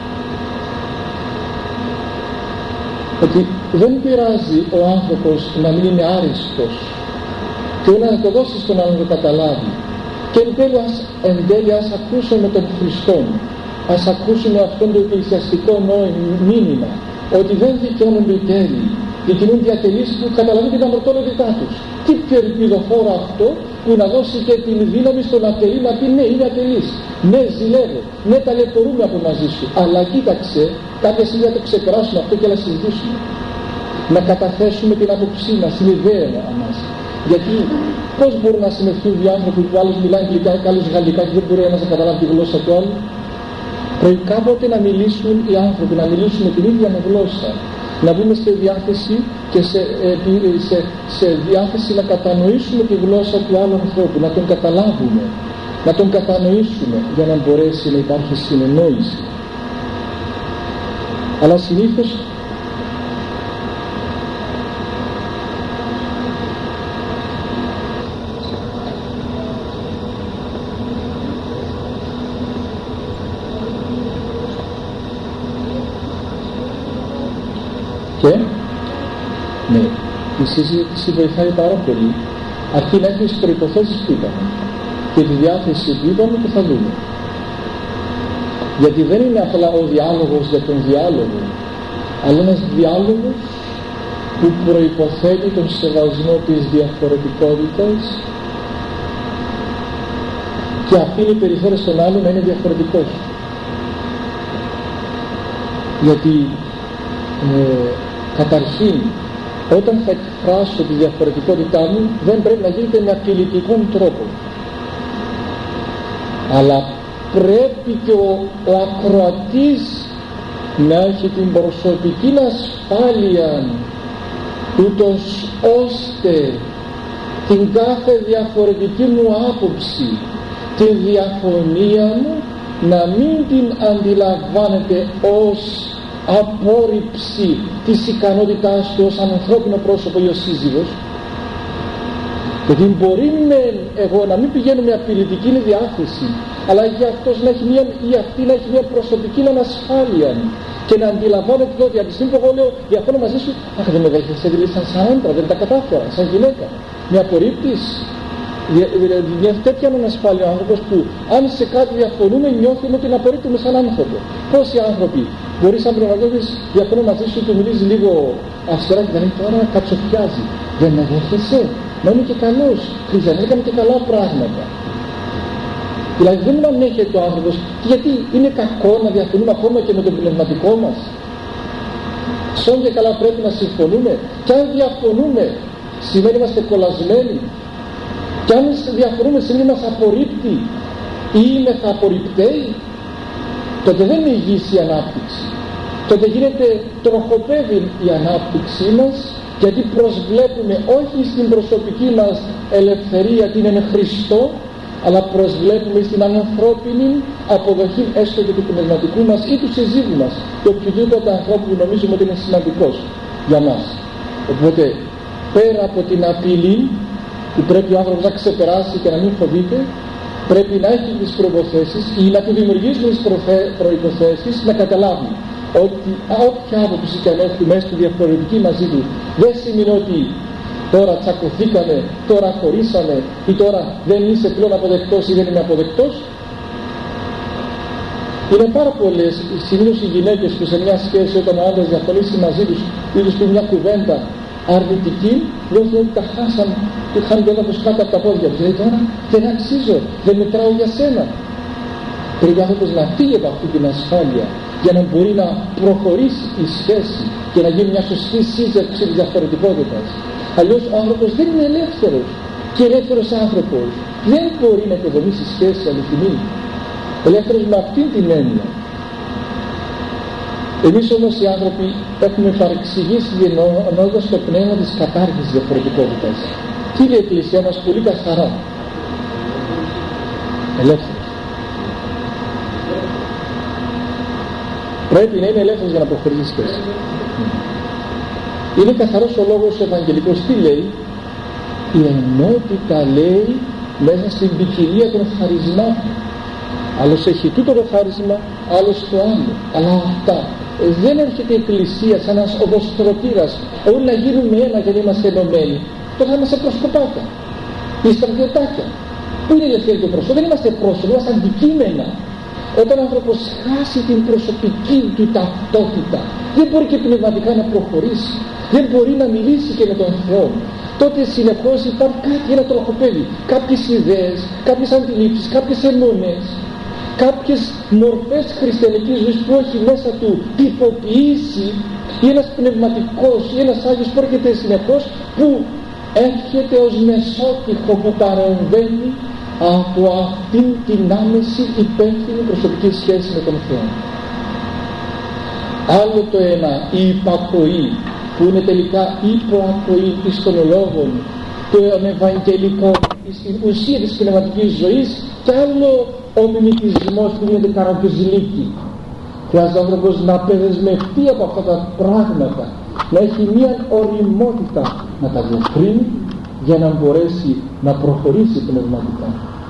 ότι δεν πειράζει ο άνθρωπος να μην είναι άριστος και να το δώσει στον άλλον να το καταλάβει. Και εν τέλει ας ακούσουμε τον Χριστό, ας ακούσουμε αυτόν το εκκλησιαστικό μήνυμα ότι δεν δικαιώνονται οι τέλειοι, δικαιούν διατελείς που καταλαβαίνουν την αμαρτωλότητά τους. Τι πιο ελπιδοφόρο αυτό που να δώσει και την δύναμη στον ατελή να πει ναι, είναι ατελής, ναι, ζηλεύω, ναι, ταλαιπωρούμε από μαζί σου, αλλά κοίταξε, κάποια στιγμή θα το ξεπεράσουμε αυτό και να συζητήσουμε, να καταθέσουμε την άποψή μας, την ιδέα μας. Γιατί πώς μπορούν να συνεχθούν δύο άνθρωποι που άλλος μιλάει αγγλικά και άλλος γαλλικά και δεν μπορεί ένας να καταλάβει τη γλώσσα του άλλου? Πρέπει κάποτε να μιλήσουν οι άνθρωποι, να μιλήσουν με την ίδια γλώσσα, να μπούμε σε διάθεση και σε διάθεση να κατανοήσουμε τη γλώσσα του άλλου ανθρώπου, να τον καταλάβουμε, να τον κατανοήσουμε για να μπορέσει να υπάρχει συνεννόηση. Αλλά συνήθως και ναι, η συζήτηση βοηθάει πάρα πολύ, αρκεί να έχει τις προϋποθέσεις που είπαμε και τη διάθεση που είπαμε και θα δούμε. Γιατί δεν είναι απλά ο διάλογος για τον διάλογο, αλλά ένας διάλογος που προϋποθέτει τον σεβασμό της διαφορετικότητας και αφήνει περιθώρια στον άλλο να είναι διαφορετικός. Γιατί καταρχήν όταν θα εκφράσω τη διαφορετικότητά μου δεν πρέπει να γίνεται με απειλητικό τρόπο, αλλά πρέπει και ο ακροατής να έχει την προσωπική ασφάλεια ούτως ώστε την κάθε διαφορετική μου άποψη, την διαφωνία μου να μην την αντιλαμβάνεται ως απόρριψη της ικανότητάς του ως ανθρώπινο πρόσωπο ή ως σύζυγος. Γιατί μπορεί εγώ να μην πηγαίνω με απειλητική διάθεση, αλλά για αυτός να έχει ή αυτή να έχει μια προσωπική ανασφάλεια και να αντιλαμβάνεται ότι από τη στιγμή που εγώ λέω διαφωνώ μαζί σου, αχ, δεν με δέχεσαι, δηλαδή σαν άντρα, δεν τα κατάφερα, σαν γυναίκα, με απορρίπτεις. Δηλαδή μια τέτοια ανασφάλεια ο άνθρωπος που αν σε κάτι διαφωνούμε νιώθουμε ότι την απορρίπτουμε σαν άνθρωπο. Πόσοι άνθρωποι Μπορεί σαν πνευματώδης διαφωνώ μαζί σου, του μιλήσει λίγο αυστηρά και θα λέει τώρα κατσοφιάζει. Δεν με δέχεσαι, να είναι και καλός. Χριστιανοί έκανε και καλά πράγματα. Δηλαδή δεν με ανέχεται ο άνθρωπος, γιατί είναι κακό να διαφωνούμε ακόμα και με τον πνευματικό μας. Σόν και καλά πρέπει να συμφωνούμε. Και αν διαφωνούμε, σημαίνει είμαστε κολλασμένοι. Και αν διαφωνούμε, σημαίνει μας απορρίπτει ή είμαστε απορριπταίοι. Τότε δεν είναι υγιής η ανάπτυξη. Τότε γίνεται τροχοπέδι η ανάπτυξή μας, γιατί προσβλέπουμε όχι στην προσωπική μας ελευθερία την εν Χριστώ, αλλά προσβλέπουμε στην ανθρώπινη αποδοχή έστω και του πνευματικού μας ή του συζύγου μας και οποιοδήποτε ανθρώπου που νομίζουμε ότι είναι σημαντικός για μας. Οπότε πέρα από την απειλή που πρέπει ο άνθρωπος να ξεπεράσει και να μην φοβείται, πρέπει να έχει τις προϋποθέσεις ή να του δημιουργήσουμε τις προϋποθέσεις να καταλάβει ότι όποια άποψη και αν έχουμε έστω διαφορετική μαζί του, δεν σημαίνει ότι τώρα τσακωθήκαμε, τώρα χωρίσαμε ή τώρα δεν είσαι πλέον αποδεκτός ή δεν είμαι αποδεκτός. Είναι πάρα πολλές συνήθως οι γυναίκες που σε μια σχέση όταν ο άντρας διαφωνήσει μαζί τους ή τους πει μια κουβέντα αρνητική, λένε ότι τα χάσαν και χάνουν το έδαφος κάτω από τα πόδια τους. Δηλαδή τώρα δεν αξίζω, δεν μετράω για σένα. Πρέπει ο άνθρωπος να φύγει από αυτή την ασφάλεια για να μπορεί να προχωρήσει η σχέση και να γίνει μια σωστή σύζευξη της διαφορετικότητας. Αλλιώς ο άνθρωπος δεν είναι ελεύθερος και ελεύθερος άνθρωπος δεν μπορεί να οικοδομήσει σχέση αληθινή. Ελεύθερος με αυτήν την έννοια. Εμείς όμως οι άνθρωποι έχουμε παρεξηγήσει γεννώντας το πνεύμα της κατάργησης διαφορετικότητας. Τι λέει η Εκκλησία μας πολύ καθαρά? Ελεύθερος. Πρέπει να είναι ελεύθερος για να προχωρήσει σχέση. Είναι καθαρός ο λόγος ο Ευαγγελικός. Τι λέει? Η ενότητα λέει μέσα στην ποικιλία των χαρισμάτων. Άλλος έχει τούτο το χάρισμα, άλλος το άλλο. Αλλά αυτά δεν έρχεται η Εκκλησία σαν ένας οδοστρωτήρας όλοι να γίνουμε ένα για να είμαστε ενωμένοι. Τότε θα είμαστε προσκοπάκια ή στρατιωτάκια. Πού είναι η ελευθερία του πρόσωπου? Δεν είμαστε πρόσωποι, είμαστε αντικείμενα. Όταν ο άνθρωπος χάσει την προσωπική του ταυτότητα, δεν μπορεί και πνευματικά να προχωρήσει, δεν μπορεί να μιλήσει και με τον Θεό. Τότε συνεχώς υπάρχει κάτι, ένα τροχοπέδι, κάποιες ιδέες, κάποιες αντιλήψεις, κάποιες αιμονές, κάποιες μορφές χριστιανικής ζωής που έχει μέσα του τυποποιήσει, ή ένας πνευματικός ή ένας Άγιος που έρχεται συνεχώς, που έρχεται ως μεσότυχο που παρεμβαίνει από αυτήν την άμεση υπεύθυνη προσωπική σχέση με τον Θεό. Άλλο το ένα, η υπακοή, που είναι τελικά υποακοή εις των λόγων, των Ευαγγελικών, στην ουσία της πνευματικής ζωής, και άλλο ο μιμητισμός που γίνεται καραγκιουζηλίκη. Χρειάζεται ο άνθρωπος να απεδεσμευτεί από αυτά τα πράγματα, να έχει μία ωριμότητα να τα διευκρίνει για να μπορέσει να προχωρήσει πνευματικά.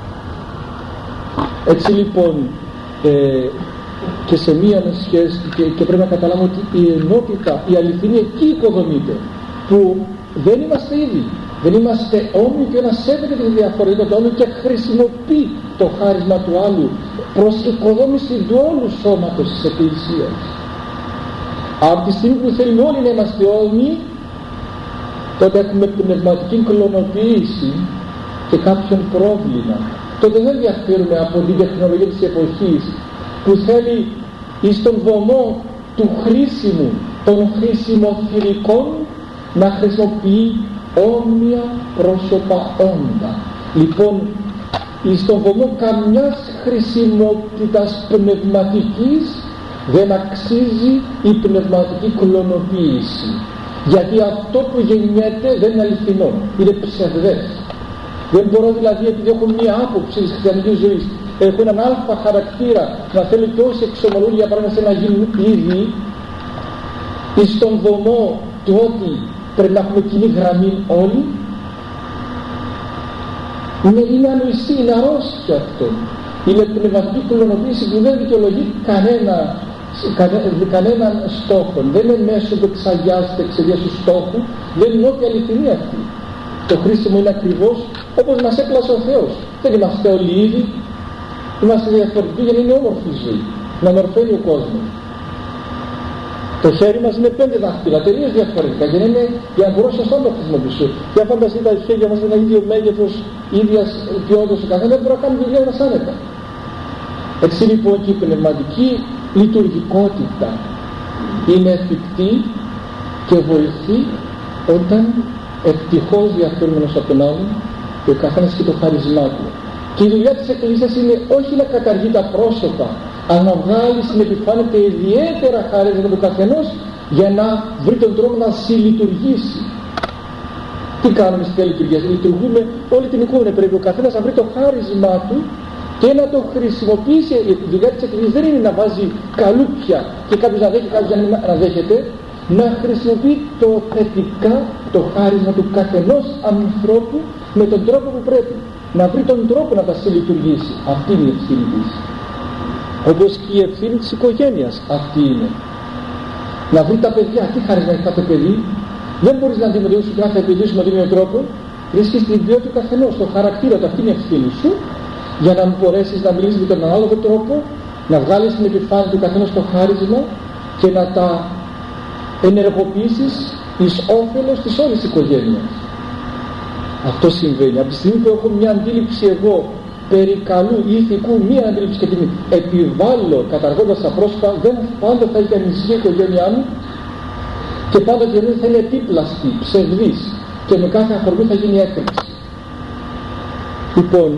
Έτσι λοιπόν και σε μία σχέση και πρέπει να καταλάβουμε ότι η ενότητα, η αληθινή εκεί οικοδομείται, που δεν είμαστε ίδιοι, δεν είμαστε όμοιοι και ένας σέβεται τη διαφορετικότητα όμοιοι και χρησιμοποιεί το χάρισμα του άλλου προς οικοδόμηση του όλου σώματος της Εκκλησίας. Από τη στιγμή που θέλουμε όλοι να είμαστε όμοιοι, τότε έχουμε πνευματική κλωνοποίηση και κάποιον πρόβλημα. Τότε δεν διαφέρουμε από την τεχνολογία της εποχής που θέλει εις τον βωμό του χρήσιμου των χρησιμοθυρικών να χρησιμοποιεί όμοια πρόσωπα όντα. Λοιπόν, εις τον βωμό καμιάς χρησιμότητας πνευματικής δεν αξίζει η πνευματική κλωνοποίηση, γιατί αυτό που γεννιέται δεν είναι αληθινό, είναι ψευδές. Δεν μπορώ δηλαδή, επειδή έχω μία άποψη της χριστιανικής ζωής, έχω έναν αλφα χαρακτήρα, να θέλω και όσοι εξομολογούν για παράδειγμα να γίνουν ίδιοι, εις τον βωμό του ότι πρέπει να έχουμε κοινή γραμμή όλοι. Είναι ανοησία, είναι αρρώστια αυτό. Είναι πνευματική κλωνοποίηση που δεν δικαιολογεί κανέναν στόχο. Δεν είναι μέσω που εξαγιάζεται εξαιτίας του στόχου, δεν είναι ό,τι αληθινή αυτή. Το χρήσιμο είναι ακριβώς όπως μας έπλασε ο Θεός. Δεν είμαστε όλοι ίδιοι, είμαστε διαφορετικοί για να είναι όμορφη η ζωή, να μορφαίνει ο κόσμος. Το χέρι μας είναι 5 δάχτυλα, τελείως διαφορετικά, για να μπορώ σωστά να το χρησιμοποιήσω. Για φανταστείτε τα χέρια μας είναι ίδιο μέγεθος, ίδιας ποιότητας ο καθένας, δεν μπορώ να κάνω δουλειά μας άνετα. Έτσι λοιπόν και η πνευματική λειτουργικότητα είναι εφικτή και βοηθή όταν ευτυχώς διαφέρουμε ένας από τον άλλον και ο καθένας και το χάρισμά του. Και η δουλειά της Εκκλησίας είναι όχι να καταργεί τα πρόσωπα, αλλά να βγάλει στην επιφάνεια τα ιδιαίτερα χαρίσματα του καθενός για να βρει τον τρόπο να συλλειτουργήσει. Τι κάνουμε στη λειτουργία? Λειτουργούμε όλη την εικόνα. Πρέπει ο καθένας να βρει το χάρισμά του και να το χρησιμοποιήσει. Η δουλειά της Εκκλησίας δεν είναι να βάζει καλούπια και κάποιος να δέχεται, κάποιος να δέχεται. Να χρησιμοποιεί το θετικά, το χάρισμα του καθενός ανθρώπου με τον τρόπο που πρέπει. Να βρει τον τρόπο να τα συλλειτουργήσει. Αυτή είναι η ευθύνη της. Όπως και η ευθύνη της οικογένειας αυτή είναι. Να βρει τα παιδιά. Τι χάρισμα έχει κάθε παιδί? Δεν μπορείς να αντιμετωπίσεις κάθε παιδί σου με τον ίδιο τρόπο. Βρίσκεις την ποιότητα του καθενός, το χαρακτήρα του. Αυτή είναι η ευθύνη σου. Για να μπορέσεις να μιλήσεις με τον ανάλογο τρόπο, να βγάλεις την επιφάνεια του καθενός το χάρισμα και να τα ενεργοποιήσεις εις όφελος της όλης της οικογένειας. Αυτό συμβαίνει. Από τη στιγμή που έχω μια αντίληψη εγώ περί καλού ή ηθικού, μια αντίληψη και την επιβάλλω καταργώντας τα πρόσωπα, δεν πάντα θα έχει ανησυχία η οικογένειά μου και πάντα και θα είναι επίπλαστη, ψευδής και με κάθε αφορμή θα γίνει έκρηξη. Λοιπόν,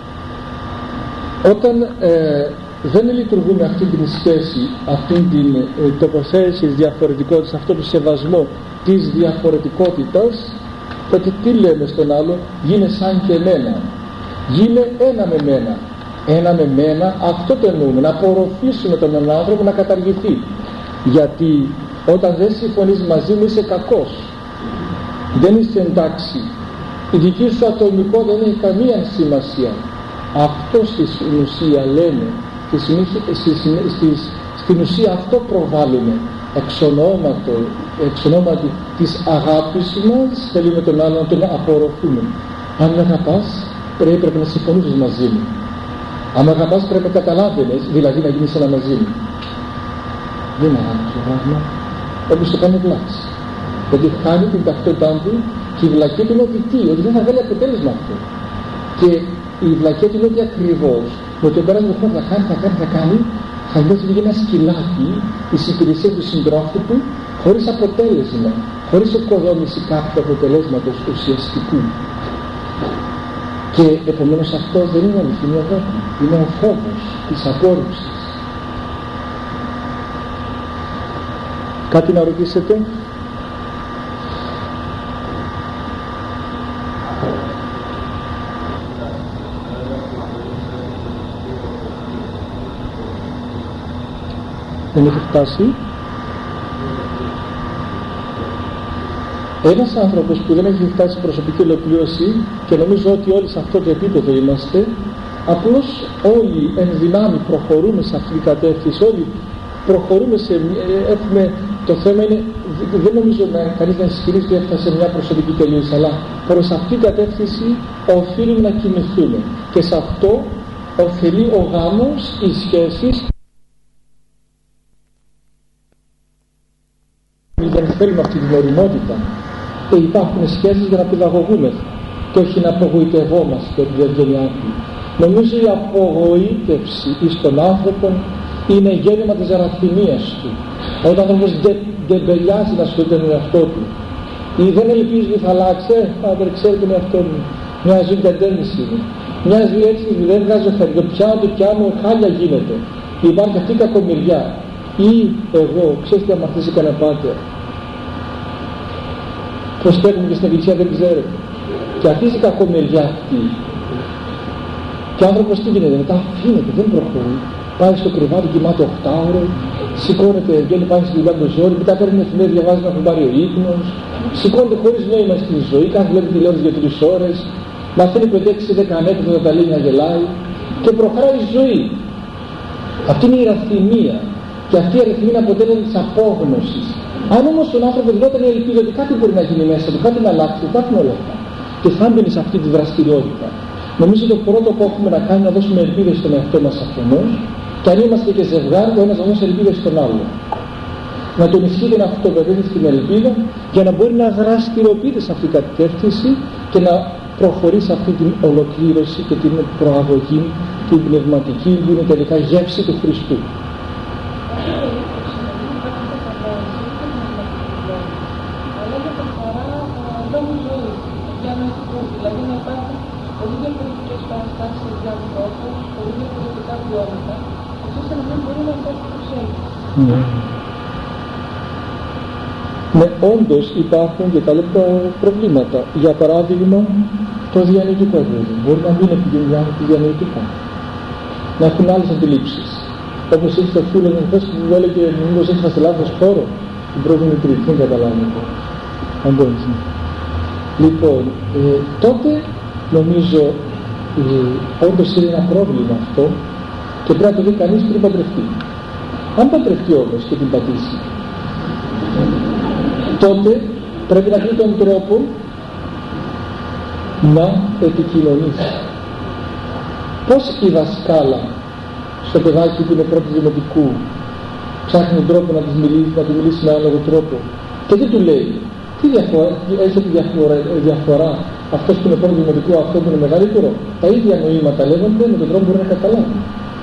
όταν δεν λειτουργούμε αυτή την σχέση, αυτή την τοποθέτηση της διαφορετικότητας, αυτό το σεβασμό της διαφορετικότητας, τότε τι λέμε στον άλλο? Γίνε σαν και εμένα, γίνε ένα με μένα. Ένα με μένα, αυτό το εννοούμε, να απορροφήσουμε τον άνθρωπο να καταργηθεί. Γιατί όταν δεν συμφωνείς μαζί μου είσαι κακός, δεν είσαι εντάξει, η δική σου ατομικότητα δεν έχει καμία σημασία. Αυτό στην ουσία λέμε και στην ουσία αυτό προβάλλουμε εξ ονόματι της αγάπης μας. Θέλουμε τον άλλον να τον απορροφούμε. Αν με αγαπάς πρέπει να συμφωνήσεις μαζί μου. Αν με αγαπάς πρέπει να καταλάβαινες, δηλαδή να γίνεις ένα μαζί μου. Δεν είναι αγάπη το πράγμα, όπως το κάνει βλάξη. Γιατί χάνει την ταυτότητά του και η βλακία του είναι ότι δεν θα βγάλει αποτέλεσμα αυτό. Και η βλακία του είναι ότι ακριβώς με το πέρασμα που θα κάνει, θα νιώθει ότι ένα σκυλάκι εις υπηρεσία του συντρόφου του, χωρίς αποτέλεσμα, χωρίς οικοδόμηση κάποιου αποτελέσματος ουσιαστικού. Και επομένως αυτό δεν είναι αληθινή αγάπη, είναι ο φόβος της απόρριψης. Κάτι να ρωτήσετε? Δεν έχει φτάσει. Ένας άνθρωπος που δεν έχει φτάσει στην προσωπική ολοκλήρωση, και νομίζω ότι όλοι σε αυτό το επίπεδο είμαστε, απλώς όλοι εν δυνάμει προχωρούμε σε αυτή την κατεύθυνση, όλοι προχωρούμε έχουμε, το θέμα είναι, δεν νομίζω κανείς να συγχειρίζει ότι έφτασε σε μια προσωπική τελείωση, αλλά προς αυτή την κατεύθυνση οφείλουμε να κινηθούμε. Και σε αυτό ωφελεί ο γάμος, οι σχέσεις. Δεν θέλουμε αυτή την οριμότητα. Υπάρχουν σχέσεις για να παιδαγωγούμε και όχι να απογοητευόμαστε από την ευγένειά του. Νομίζω η απογοήτευση εις τον άνθρωπο είναι γέννημα της αραθυμίας του. Όταν ο άνθρωπος ντεμπελιάζει να ασχολείται με τον εαυτό του ή δεν ελπίζει ότι θα αλλάξει, δεν ξέρει τον εαυτό μου, μια ζωή τεντένιση είναι. Μια ζωή έτσι δεν βγάζει φέρει, το πιάνω, χάλια γίνεται. Υπάρχει αυτή η κακομοιριά. Ή εγώ, ξέρεις τι αμαρτήσει κανένα πάτερ, πως στέκουμε και στην εκκλησία δεν ξέρετε, και αρχίζει η κακομοιριά αυτή και ο άνθρωπος τι γίνεται? Μετά αφήνεται, δεν προχωρεί, πάει στο κρεβάτι, κοιμάται 8 ώρες, σηκώνεται, βγαίνει, πάει στη δουλειά με το ζόρι, μετά παίρνει εφημερίδα, διαβάζει να έχουν πάρει ο ύπνος, σηκώνεται χωρίς νόημα στη ζωή, κάθε βλέπει τηλεόραση για 3 ώρες, μαθαίνει 5-6-10 ανέκδοτα τα λέει να γελάει και προχωράει η ζωή. Αυτή είναι η ραθυμία. Και αυτή η αριθμή είναι αποτέλεσμα της απόγνωσης. Αν όμως τον άνθρωπο δινόταν η ελπίδα ότι κάτι μπορεί να γίνει μέσα του, κάτι να αλλάξει, υπάρχουν όλα αυτά. Και θα μπαίνει σε αυτή τη δραστηριότητα. Νομίζω το πρώτο που έχουμε να κάνουμε να δώσουμε ελπίδες στον εαυτό μας αφενός, και αν είμαστε και ζευγάρι, ο ένας να δώσει ελπίδες στον άλλο. να τον ισχύει τον αυτό βέβαια στην ελπίδα, για να μπορεί να δραστηριοποιείται σε αυτή την κατεύθυνση και να προχωρεί σε αυτή την ολοκλήρωση και την προαγωγή, την πνευματική, που είναι τελικά γεύση του Χριστού. Ναι, όντως υπάρχουν και τα λεπτά προβλήματα. Για παράδειγμα, το διανοητικό επίπεδο. Μπορεί να μην επικοινωνιάνει διανοητικά. Να έχουν άλλες αντιλήψεις. Όπως ήρθε ο φίλος μου χθες που μου έλεγε μήπως έχεις σε λάθος χώρο την προηγούμενη Τρίτη. Δεν καταλάβω. Αν μπορείς. Λοιπόν, τότε νομίζω όντως είναι ένα πρόβλημα αυτό και πρέπει να το δει κανείς πριν παντρευτεί. Αν παντρευτεί όμως και την πατήσει, τότε πρέπει να βρει τον τρόπο να επικοινωνήσει. Πώς η δασκάλα στο παιδάκι που είναι πρώτο δημοτικού ψάχνει τον τρόπο να του μιλήσει με άλλο τρόπο και τι του λέει, τι έχει τη διαφορά αυτός που είναι πρώτο δημοτικού, αυτό που είναι μεγαλύτερο? Τα ίδια νοήματα λέγονται με τον τρόπο που μπορεί να καταλάβει.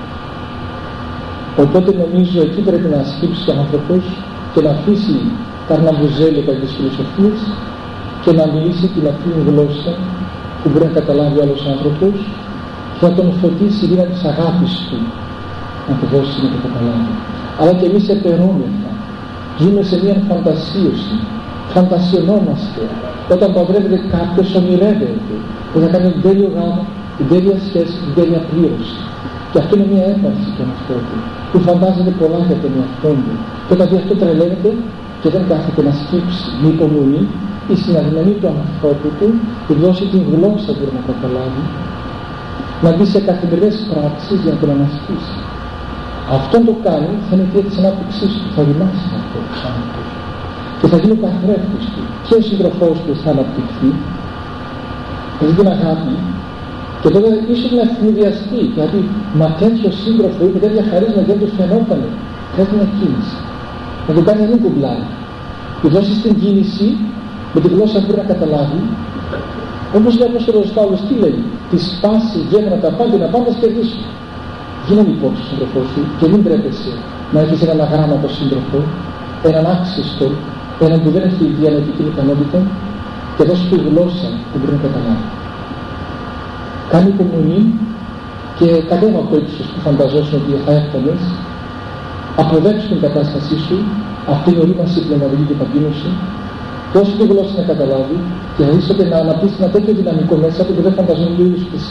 Οπότε νομίζω εκεί πρέπει να ασκήψει ο άνθρωπος και να αφήσει τα αρναβουζέλικα της φιλοσοφίας και να μιλήσει την αυτή γλώσσα που μπορεί να καταλάβει ο άλλος άνθρωπος και να τον φωτίσει η δύναμη της αγάπης του, να το δώσει να το καταλάβει. Αλλά και εμείς επερόμεθα, ζούμε σε μια φαντασίωση, φαντασιωνόμαστε. Όταν παντρεύεται κάποιος ονειρεύεται που θα κάνει τον τέλειο γάμο, την τέλεια σχέση, την τέλεια πλήρωση. Και αυτό είναι μια έπαρση του ανθρώπου που φαντάζεται πολλά για τον εαυτό του. Και όταν αυτό τρελαίνεται και δεν κάθεται να σκύψει με υπομονή η συναδεινή του ανθρώπου του, του δώσει την γλώσσα που να καταλάβει, να μπει σε καθημερινές πράξεις για να τον ανασκήσει. Αυτόν το κάνει, θα είναι αιτία της ανάπτυξής του, θα γυμάσει αυτό ο άνθρωπος και θα γίνει ο καθρέφτης του και ο σύντροφός του θα αναπτυχθεί, θα δει την αγάπη. Και τότε ίσως να ευνηδιαστεί, γιατί μα τέτοιο σύντροφο ή τέτοια χαρίσμα δεν του φαινόταν. Πρέπει να κίνηση. Να τον κάνει να μην κουμπλάει. Του δώσει την κίνηση με τη γλώσσα που μπορεί να καταλάβει. Όπως λέει ο Απόστολος Παύλος, τι λέει? Τη σπάση γέμνα τα πάντα, να πάντα κερδίσουν. Γίνε λοιπόν τον σύντροφό σου και μην τρέπεσαι να έχεις έναν αγράμματο σύντροφο, έναν άξιστο, έναν που δεν έχει διανοητική ικανότητα και δώσει τη γλώσσα που μπορεί να καταλάβει. Κάνει υπομονή και κατέβα από το ύψος που φανταζόσουν ότι θα έφτανες, αποδέξου την κατάστασή σου, αυτή είναι ορίμαση πνευματική και ταπείνωση, δώσε τη γλώσσα να καταλάβει και θα δεις ότι να αναπτύσσει ένα τέτοιο δυναμικό μέσα που δεν φανταζόμουν το ίδιο εσύ.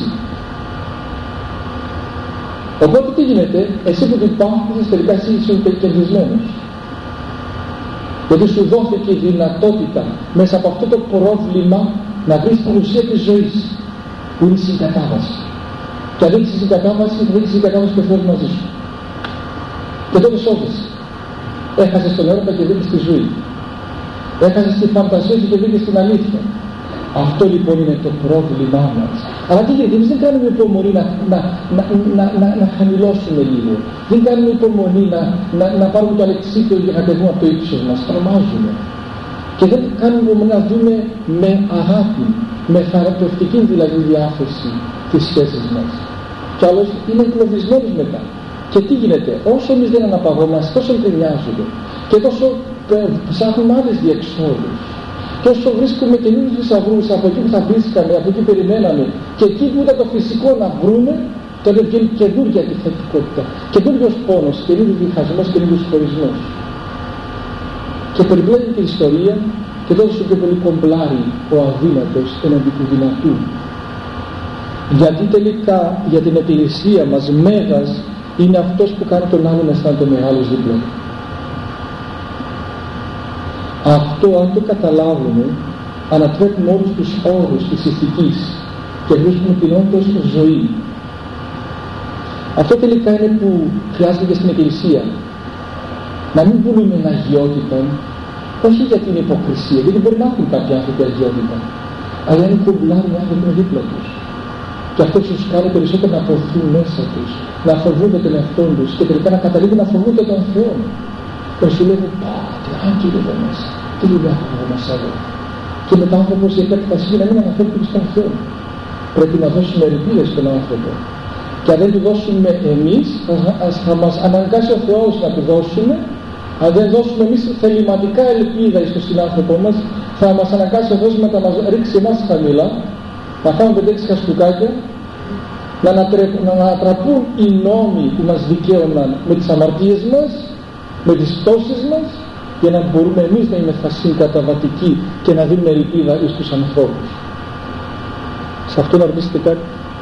Οπότε τι γίνεται, εσύ που την πάθησες τελικά εσύ είσαι κερδισμένος. Γιατί σου δόθηκε η δυνατότητα μέσα από αυτό το πρόβλημα να βρεις την ουσία της ζωής, που είναι η συγκατάβαση. Και αν δείξεις συγκατάβαση, θα δείξεις συγκατάβαση και Θεός μαζί σου. Και τότε σώθεσαι. Έχασες τον έρωτα και δείξεις τη ζωή. Έχασες τη φαντασία σου και δείξεις την αλήθεια. Αυτό λοιπόν είναι το πρόβλημά μας. Αλλά τι γίνεται, εμείς δεν κάνουμε υπομονή να χαμηλώσουμε λίγο. Δεν κάνουμε υπομονή να πάρουμε το αλεξίπιο για να κατεβούμε από το ύψος μας. Τρομάζουμε. Και δεν κάνουμε υπομονή να δούμε με αγάπη, με θεραπευτική δηλαδή διάθεση τις σχέσεις μας. Και άλλος είναι εγκλωβισμένος μετά. Και τι γίνεται, όσο εμείς δεν αναπαυόμαστε, τόσο γκρινιάζουμε και τόσο ψάχνουμε άλλες διεξόδους. Και όσο βρίσκουμε καινούριους θησαυρούς από εκεί που θα βρίσκαμε, από εκεί περιμέναμε, και εκεί που ήταν το φυσικό να βρούμε, τότε βγαίνει καινούργια επιθετικότητα, καινούριος πόνος, καινούριος διχασμός, καινούριος χωρισμός. Και περιπλέκει την ιστορία και τόσο πιο πολύ κομπλάρει ο αδύνατος εναντί του δυνατού. Γιατί τελικά για την εκκλησία μας μέγας είναι αυτός που κάνει τον άλλον να αισθάνεται μεγάλος δίπλα. Αυτό αν το καταλάβουμε, ανατρέπουμε όλους τους όρους της ηθικής και βρίσκουμε την όντως ζωή. Αυτό τελικά είναι που χρειάζεται και στην εκκλησία. Να μην πουλούμε αγιότητα, όχι γιατί είναι υποκρισία, γιατί μπορεί να έχουν κάποιοι άνθρωποι αγιότητα, αλλά είναι κομπλάρουν οι άνθρωποι δίπλα τους. Και αυτό τους κάνει περισσότερο να αποθούν μέσα τους, να φοβούνται τον εαυτό τους και τελικά να καταλήγουν να φοβούνται τον Θεό. και σου λέει τι άγγελο εδώ μέσα, τι δουλειά έχω εδώ μέσα εδώ. Και μετά ο άνθρωπος η επέκταση να μην αναφέρει στον Θεό. Πρέπει να δώσουμε ελπίδες στον άνθρωπο. Και αν δεν του δώσουμε εμείς, θα μας αναγκάσει ο Θεός να του δώσουμε. Αν δεν δώσουμε εμείς θεληματικά ελπίδα στον συνάνθρωπό μας, θα μας αναγκάσει ο Θεός να μας ρίξει εμάς χαμηλά, να φάμε 5-6 χαστούκάκια, να ανατραπούν οι νόμοι που μας δικαίωναν με τις αμαρτίες μας, με τις πτώσεις μας, για να μπορούμε εμείς να είμαστε συγκαταβατικοί και να δίνουμε ελπίδα εις τους ανθρώπους. Σε αυτό να ρωτήσετε κάτι.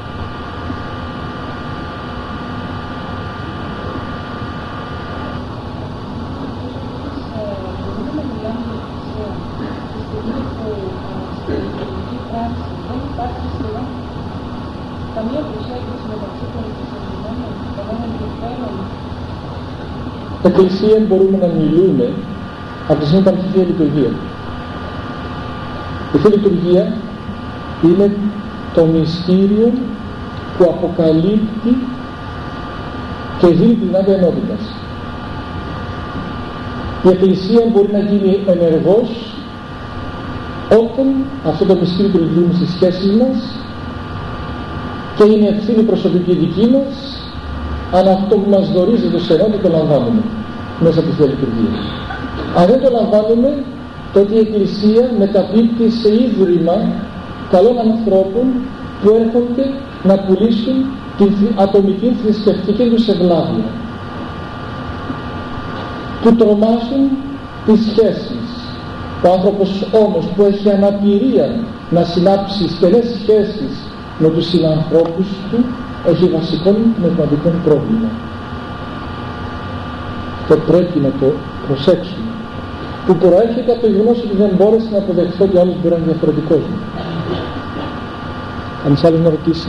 Στην Εκκλησία μπορούμε να μιλούμε από τη στιγμή που υπάρχει Θεία Λειτουργία. Η Θεία Λειτουργία είναι το μυστήριο που αποκαλύπτει και δίνει τη δυνατότητα ενότητας. Η Εκκλησία μπορεί να γίνει ενεργός όταν αυτό το μυστήριο του λειτουργούμε στις σχέσεις μας και είναι ευθύνη προσωπική δική μας, αν αυτό που μας δωρίζεται σε ενότητα το λαμβάνουμε μέσα από τη Θεία Λειτουργία. Αν δεν το λαμβάνουμε, τότε η Εκκλησία μεταπίπτει σε ίδρυμα καλών ανθρώπων που έρχονται να πουλήσουν την ατομική θρησκευτική τους ευλάβεια, που τρομάζουν τις σχέσεις. Ο άνθρωπος όμως που έχει αναπηρία να συνάψει στενές σχέσεις με τους συνανθρώπους του έχει βασικό πνευματικό πρόβλημα και πρέπει να το προσέξουμε, που προέρχεται από το γεγονός ότι δεν μπόρεσε να αποδεχθεί ότι ο άλλος μπορεί να είναι διαφορετικός μου. Κανείς άλλος να ρωτήσει?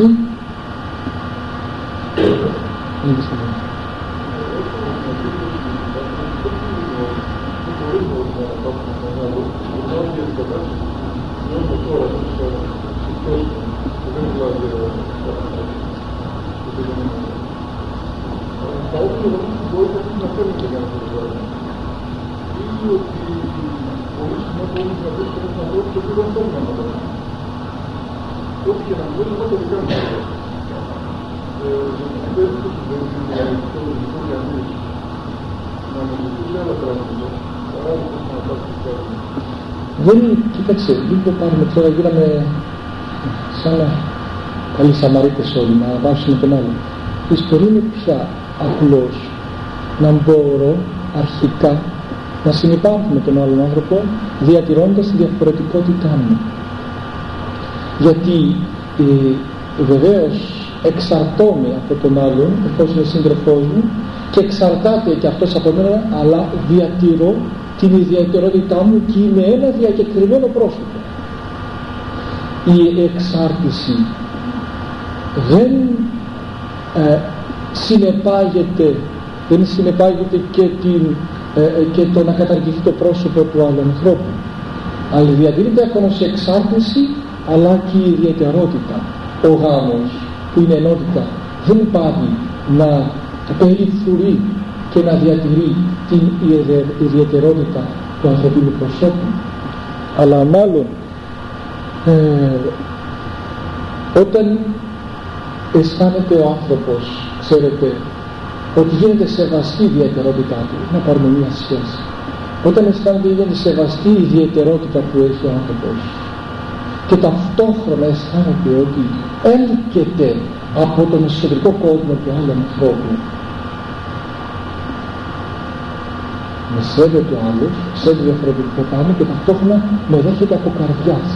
Δεν, κοίταξε, μην το πάρουμε τώρα, γίναμε σαν καλοί Σαμαρίτες όλοι, να βάσουμε τον άλλο. Η ιστορία είναι πια απλώς να μπορώ αρχικά να συνυπάρχω με τον άλλον άνθρωπο διατηρώντας τη διαφορετικότητά μου. Γιατί βεβαίως εξαρτώμαι από τον άλλον εφόσον είναι σύντροφός μου και εξαρτάται και αυτός από μένα, αλλά διατηρώ την ιδιαιτερότητά μου και είμαι ένα διακεκριμένο πρόσωπο. Η εξάρτηση δεν συνεπάγεται και το να καταργηθεί το πρόσωπο του άλλου ανθρώπου, αλλά διατηρείται ακόμα σε εξάρτηση, αλλά και η ιδιαιτερότητα. Ο γάμος που είναι ενότητα δεν πάει να περιθουρεί και να διατηρεί την ιδιαιτερότητα του ανθρωπίνου προσώπου, αλλά μάλλον όταν αισθάνεται ο άνθρωπος, ξέρετε, ότι γίνεται σεβαστή η ιδιαιτερότητά του, να πάρουμε μια σχέση, όταν αισθάνεται γίνεται σεβαστή η ιδιαιτερότητα που έχει ο άνθρωπος και ταυτόχρονα αισθάνεται ότι έλκεται από τον εσωτερικό κόσμο του άλλου ανθρώπου, με σέβεται ο άλλος, σέβεται διαφορετικότητά μου και ταυτόχρονα με δέχεται από καρδιάς.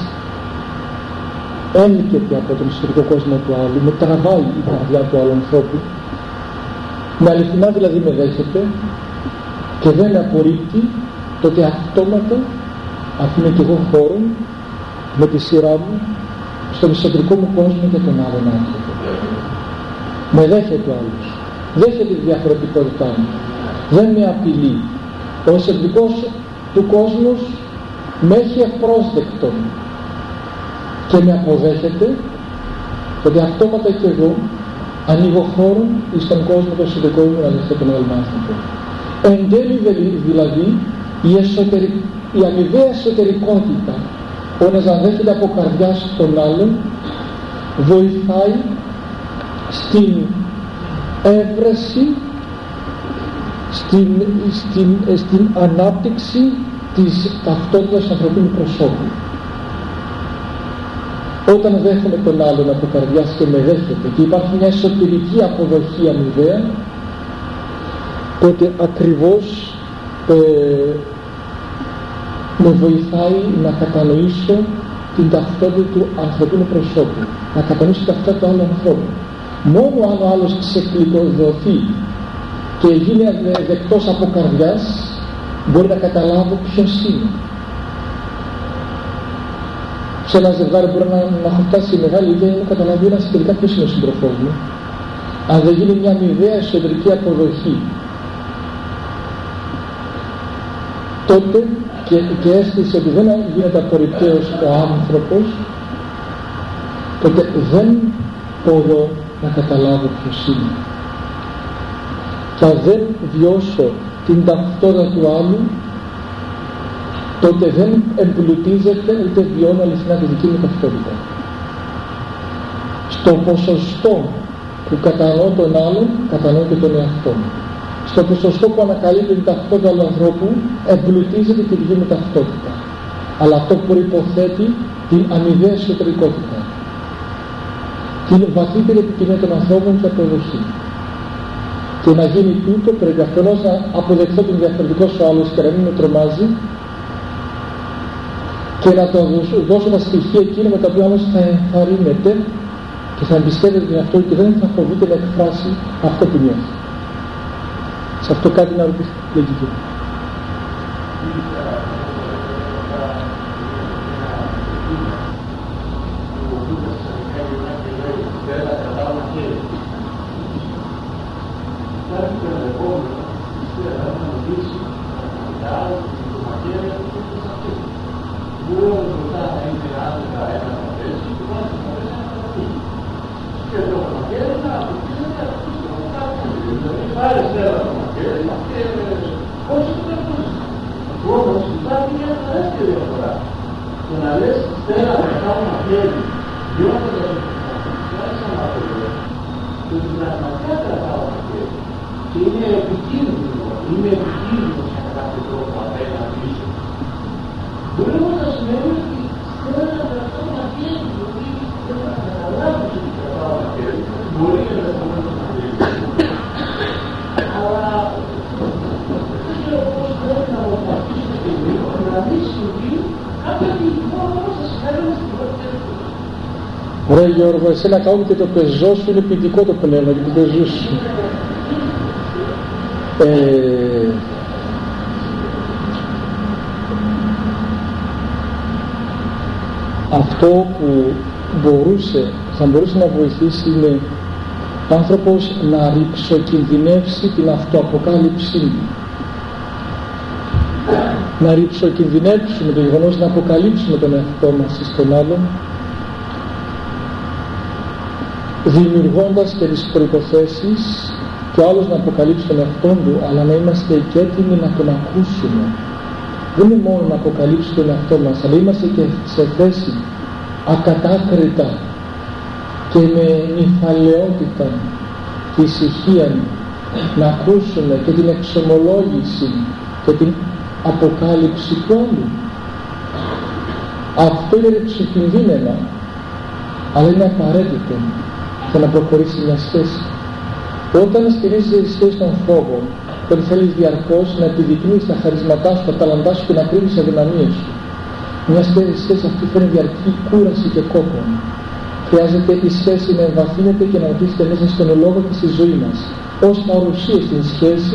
Έλκεται από τον εσωτερικό κόσμο του άλλου, με τραβάει η καρδιά του άλλου ανθρώπου, με αληθινά δηλαδή με δέχεται και δεν απορρίπτει, τότε αυτόματα αφήνω και εγώ χώρο με τη σειρά μου στον εσωτερικό μου κόσμο και τον άλλον άνθρωπο. Με δέχεται ο άλλος, δέχεται τη διαφορετικότητά μου, δεν με απειλεί. Ο εσωτερικός του κόσμος με έχει ευπρόσδεκτον και με αποδέχεται, γιατί αυτόματα και εγώ ανοίγω χώρο στον κόσμο το εσωτερικό μου να δεχτώ τον άλλο άνθρωπο. Εν τέλει δηλαδή η αμοιβαία εσωτερικότητα, ο ένας να δέχεται από καρδιάς τον άλλον, βοηθάει στην έβρεση, στην ανάπτυξη της ταυτότητας του ανθρωπίνου προσώπου. Όταν δέχομαι τον άλλον από καρδιάς και με δέχεται και υπάρχει μια εσωτερική αποδοχή αμοιβαία, τότε ακριβώς με βοηθάει να κατανοήσω την ταυτότητα του ανθρωπίνου προσώπου, να κατανοήσω την ταυτότητα του άλλου ανθρώπου. Μόνο αν ο άλλος ξεκλειδωθεί και γίνει δεκτός από καρδιάς, μπορεί να καταλάβω ποιος είναι. Σε ένα ζευγάρι μπορεί να έχω φτάσει η μεγάλη ιδέα να καταλάβει ένας τελικά ποιος είναι ο σύντροφός μου. Αν δεν γίνει μια αμοιβαία εσωτερική αποδοχή, τότε και αίσθηση ότι δεν γίνεται απορριπταίος ο άνθρωπος, τότε δεν μπορώ να καταλάβω ποιος είναι. Και αν δεν βιώσω την ταυτότητα του άλλου, τότε δεν εμπλουτίζεται ούτε βιώνω αληθινά τη δική μου ταυτότητα. Στο ποσοστό που κατανοώ τον άλλον, κατανοώ και τον εαυτό μου. Στο ποσοστό που ανακαλύπτει την ταυτότητα του ανθρώπου, εμπλουτίζεται τη δική μου ταυτότητα. Αλλά αυτό προϋποθέτει την αμοιβαία εσωτερικότητα. Την βαθύτερη επικοινωνία των ανθρώπων και αποδοχή. Και να γίνει τούτο πρέπει αφενός να αποδεχθώ τον διαφορετικό σου άλλος και να μην με τρομάζει, και να του δώσω τα στοιχεία εκείνα με τα οποία όμως θα ενθαρρύνεται και θα εμπιστεύεται τον εαυτό και δεν θα φοβείται να εκφράσει αυτό που νιώθει. Σε αυτό κάτι να ρωτήσει λογική. Ωραία Γιώργο, εσένα κάνουν και το πεζό σου είναι ποιητικό το πνεύμα και το πεζού σου. Αυτό που θα μπορούσε να βοηθήσει είναι ο άνθρωπος να ρηψοκινδυνεύσει την αυτοαποκάλυψή του. Να ρηψοκινδυνεύσουμε το γεγονός να αποκαλύψουμε τον εαυτό μας στον άλλον, δημιουργώντας και τις προϋποθέσεις και ο άλλος να αποκαλύψει τον εαυτό του, αλλά να είμαστε και έτοιμοι να τον ακούσουμε. Δεν είναι μόνο να αποκαλύψει τον εαυτό μας, αλλά είμαστε και σε θέση ακατάκριτα και με νυφαλαιότητα και ησυχία να ακούσουμε και την εξομολόγηση και την αποκάλυψη του άλλου. Αυτό είναι ρηψοκινδύνευμα, αλλά είναι απαραίτητο για να προχωρήσει μια σχέση. Όταν στηρίζεις τη σχέση των φόβων, όταν θέλεις διαρκώς να επιδεικνύεις τα χαρισματά σου, τα ταλαντά σου και να κρύβεις αδυναμίες σου, μια σχέση αυτή φέρνει διαρκή κούραση και κόπο. Χρειάζεται η σχέση να εμβαθύνεται και να οδηγείται μέσα στον λόγο και στη ζωή μας. Ως παρουσία στην σχέση,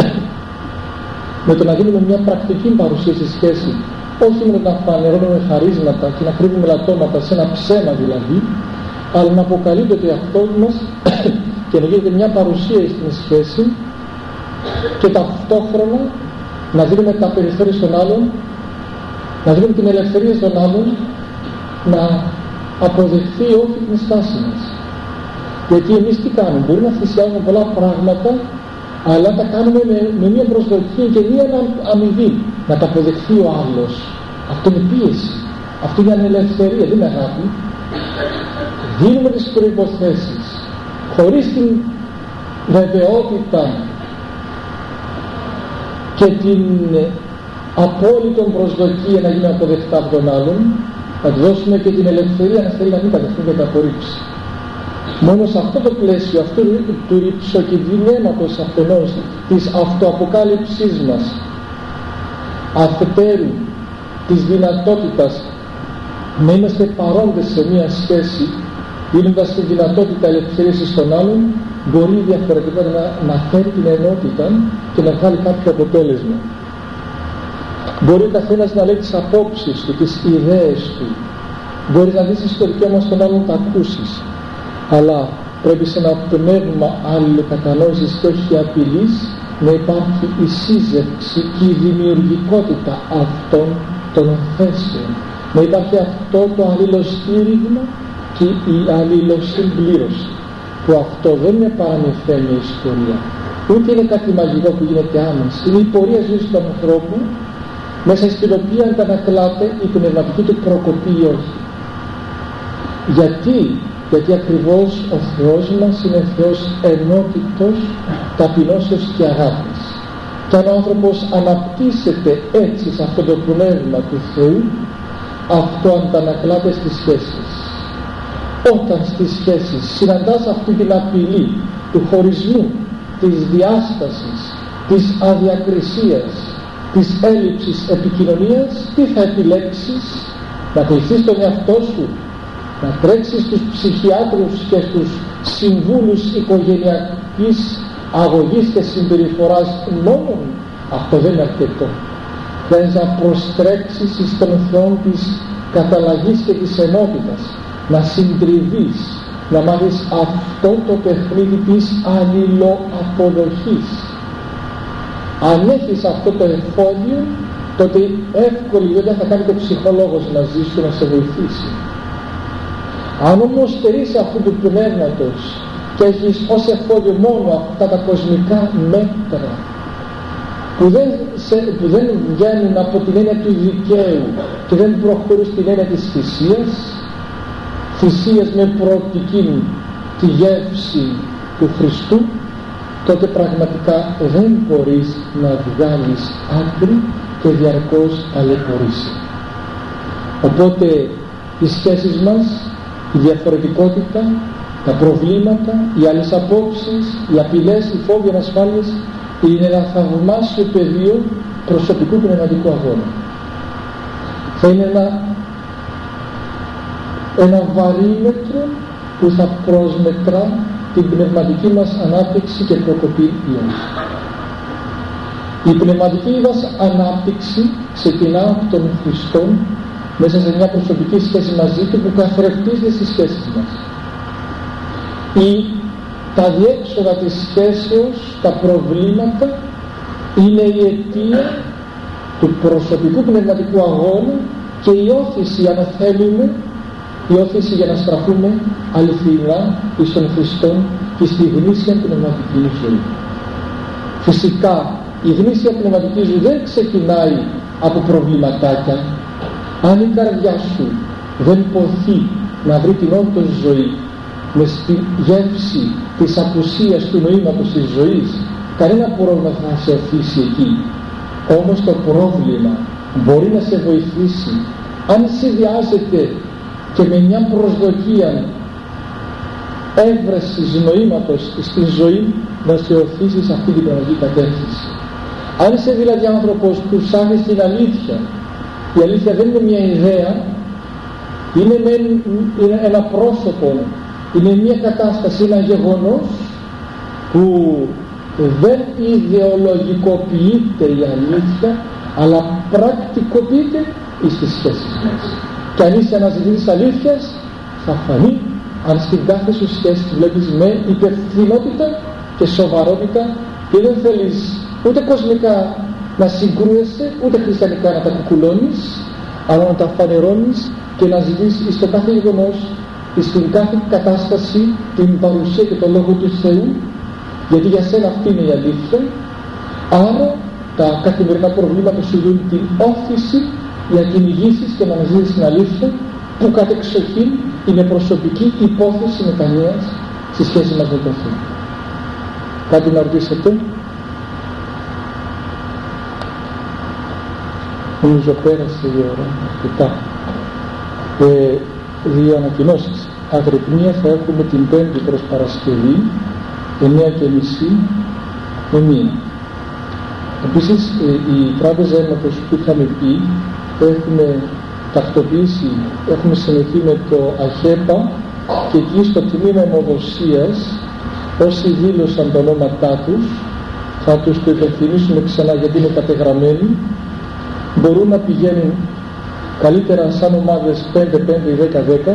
με το να δίνουμε μια πρακτική παρουσία στη σχέση, όχι με να φανερώνουμε χαρίσματα και να κρύβουμε λατώματα σε ένα ψέμα δηλαδή, αλλά να αποκαλύπτεται ο εαυτός μας και να γίνεται μια παρουσία στην σχέση και ταυτόχρονα να δίνουμε τα περιθώρια στον άλλον, να δίνουμε την ελευθερία στον άλλον να αποδεχθεί όχι την στάση μας. Γιατί εμείς τι κάνουμε, μπορεί να θυσιάζουμε πολλά πράγματα αλλά τα κάνουμε με μια προσδοκία και μια αμοιβή. Να τα αποδεχθεί ο άλλος. Αυτό είναι πίεση. Αυτό είναι ανελευθερία, δεν είναι αγάπη. Δίνουμε τις προϋποθέσεις χωρίς την βεβαιότητα και την απόλυτη προσδοκία να γίνουν αποδεκτά από τον άλλον, να του δώσουμε και την ελευθερία να θέλει να μην κατευθύνει και τα απορρίψει. Μόνο σε αυτό το πλαίσιο αυτού του ρυψοκινδυνέματος αφενός της αυτοαποκάλυψής μας, αφετέρου της δυνατότητας να είμαστε παρόντες σε μία σχέση, δίνοντας τη δυνατότητα ελευθερίας στον άλλον, μπορεί διαφορετικά να φέρει την ενότητα και να βγάλει κάποιο αποτέλεσμα. Μπορεί ο καθένας να λέει τις απόψεις του, τις ιδέες του. Μπορεί να δεις στο δικαίωμα στον άλλον να τα ακούσεις. Αλλά πρέπει σε ένα πνεύμα αλληλοκατανόησης και όχι απειλής να υπάρχει η σύζευξη και η δημιουργικότητα αυτών των θέσεων. Να υπάρχει αυτό το αλληλοστήριγμα και η αλληλοσυμπλήρωση. Που αυτό δεν είναι παραμυθένια ιστορία. Ούτε είναι κάτι μαγικό που γίνεται άμεσα. Είναι η πορεία ζωής του ανθρώπου, μέσα στην οποία αντανακλάται η πνευματική του προκοπή ή όχι. Γιατί ακριβώς ο Θεός μας είναι Θεός ενότητος, ταπεινώσεως και αγάπης. Και αν ο άνθρωπος αναπτύσσεται έτσι σε αυτό το πνεύμα του Θεού, αυτό αντανακλάται στις σχέσεις. Όταν στις σχέσεις συναντάς αυτή την απειλή του χωρισμού, της διάστασης, της αδιακρισίας, της έλλειψης επικοινωνίας, τι θα επιλέξεις? Να βοηθείς τον εαυτό σου, να τρέξεις στους ψυχιάτρους και στους συμβούλους οικογενειακής αγωγής και συμπεριφοράς μόνον? Αυτό δεν είναι αρκετό. Θέλεις να προστρέξεις στον Θεό της καταλλαγής και της ενότητας, να συντριβείς, να μάθεις αυτό το παιχνίδι της αλληλοαποδοχής. Αν έχεις αυτό το εφόδιο, τότε εύκολη δεν θα κάνει το ψυχολόγος μαζί σου να σε βοηθήσει. Αν όμως στερείς αυτού του πνεύματος και έχεις ως εφόδιο μόνο αυτά τα κοσμικά μέτρα που δεν βγαίνουν από την έννοια του δικαίου και δεν προχωρούν στην έννοια της θυσίας με προοπτική τη γεύση του Χριστού, τότε πραγματικά δεν μπορείς να βγάλεις άκρη και διαρκώς ταλαιπωρήσει. Οπότε οι σχέσεις μας, η διαφορετικότητα, τα προβλήματα, οι άλλες απόψεις, οι απειλές, οι φόβοι, οι ανασφάλειες είναι ένα θαυμάσιο πεδίο προσωπικού πνευματικού αγώνα. Θα είναι ένα βαρύμετρο που θα προσμετρά την πνευματική μας ανάπτυξη και προκοπή ιών. Η πνευματική μας ανάπτυξη ξεκινά από τον Χριστό μέσα σε μια προσωπική σχέση μαζί του που καθρεφτίζεται στις σχέσεις μας. Τα διέξοδα της σχέσεως, τα προβλήματα είναι η αιτία του προσωπικού πνευματικού αγώνα και η όθηση, αν θέλουμε, η όθηση για να στραφούμε αληθινά εις τον Χριστό και στη γνήσια πνευματική ζωή. Φυσικά η γνήσια πνευματική ζωή δεν ξεκινάει από προβληματάκια. Αν η καρδιά σου δεν ποθεί να βρει την όντως ζωή μες στη γεύση της απουσίας του νοήματος της ζωής, κανένα πρόβλημα θα σε οθήσει εκεί. Όμως το πρόβλημα μπορεί να σε βοηθήσει αν συνδυάζεται και με μια προσδοκία έβρεσης νοήματος στη ζωή, να σε οθήσει σε αυτή την πραγματική κατεύθυνση. Αν είσαι δηλαδή άνθρωπος που ψάχνεις την αλήθεια, η αλήθεια δεν είναι μια ιδέα, είναι ένα πρόσωπο, είναι μια κατάσταση, ένα γεγονός που δεν ιδεολογικοποιείται η αλήθεια, αλλά πρακτικοποιείται στις σχέσεις μας. Και αν είσαι αναζητητής αλήθειας, θα φανεί αν στην κάθε σου σχέση τη βλέπεις με υπευθυνότητα και σοβαρότητα και δεν θέλεις ούτε κοσμικά να συγκρούεσαι, ούτε χριστιανικά να τα κουκουλώνεις, αλλά να τα φανερώνεις και να ζητείς στο κάθε γεγονός, στην κάθε κατάσταση την παρουσία και τον Λόγο του Θεού Γιατί για σένα αυτή είναι η αλήθεια, άρα τα καθημερινά προβλήματα σου δίνουν την όθηση για να κυνηγήσεις και να αναζητήσεις την αλήθεια, που κατ' εξοχήν είναι προσωπική υπόθεση μετανοίας στη σχέση μας με τον Θεό. Κάτι να ρωτήσετε? Νομίζω πέρασε η ώρα αρκετά. Δύο ανακοινώσεις. Αγρυπνία θα έχουμε την Πέμπτη προς Παρασκευή 9:30 με 1. Επίσης η Τράπεζα Αίματος που είχαμε πει, έχουμε τακτοποιήσει, έχουμε συνεχθεί με το ΑΧΕΠΑ, και εκεί στο τμήμα αιμοδοσίας όσοι δήλωσαν τα ονόματά τους θα τους το υπενθυμίσουμε ξανά, γιατί είναι κατεγραμμένοι. Μπορούν να πηγαίνουν καλύτερα σαν ομάδες 5-5 ή 10-10,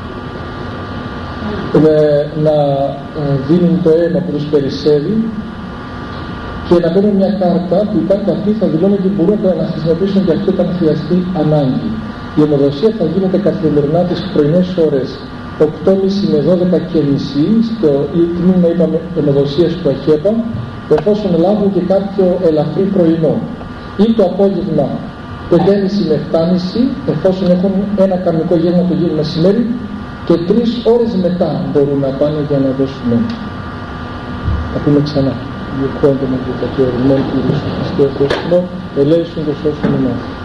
να δίνουν το αίμα που τους περισσεύει και να παίρνουν μια κάρτα που η κάρτα αυτή θα δηλώνει ότι μπορούν να χρησιμοποιήσουν και αυτό όταν χρειαστεί ανάγκη. Η αιμοδοσία θα γίνεται καθημερινά τις πρωινές ώρες 8:30 με 12:30 στο τμήμα, είπαμε, αιμοδοσίας του ΑΧΕΠΑ, εφόσον λάβουν και κάποιο ελαφρύ πρωινό, ή το απόγευμα 5:30 με 7:30 εφόσον έχουν ένα κανονικό γεύμα το γεύμα μεσημέρι, και 3 ώρες μετά μπορούν να πάνε για να δώσουν αίμα. Θα πούμε ξανά. Διεκόντω με το κατηγορημένο του Ιησού Χριστέ, ελέησον το σώσον ημάς.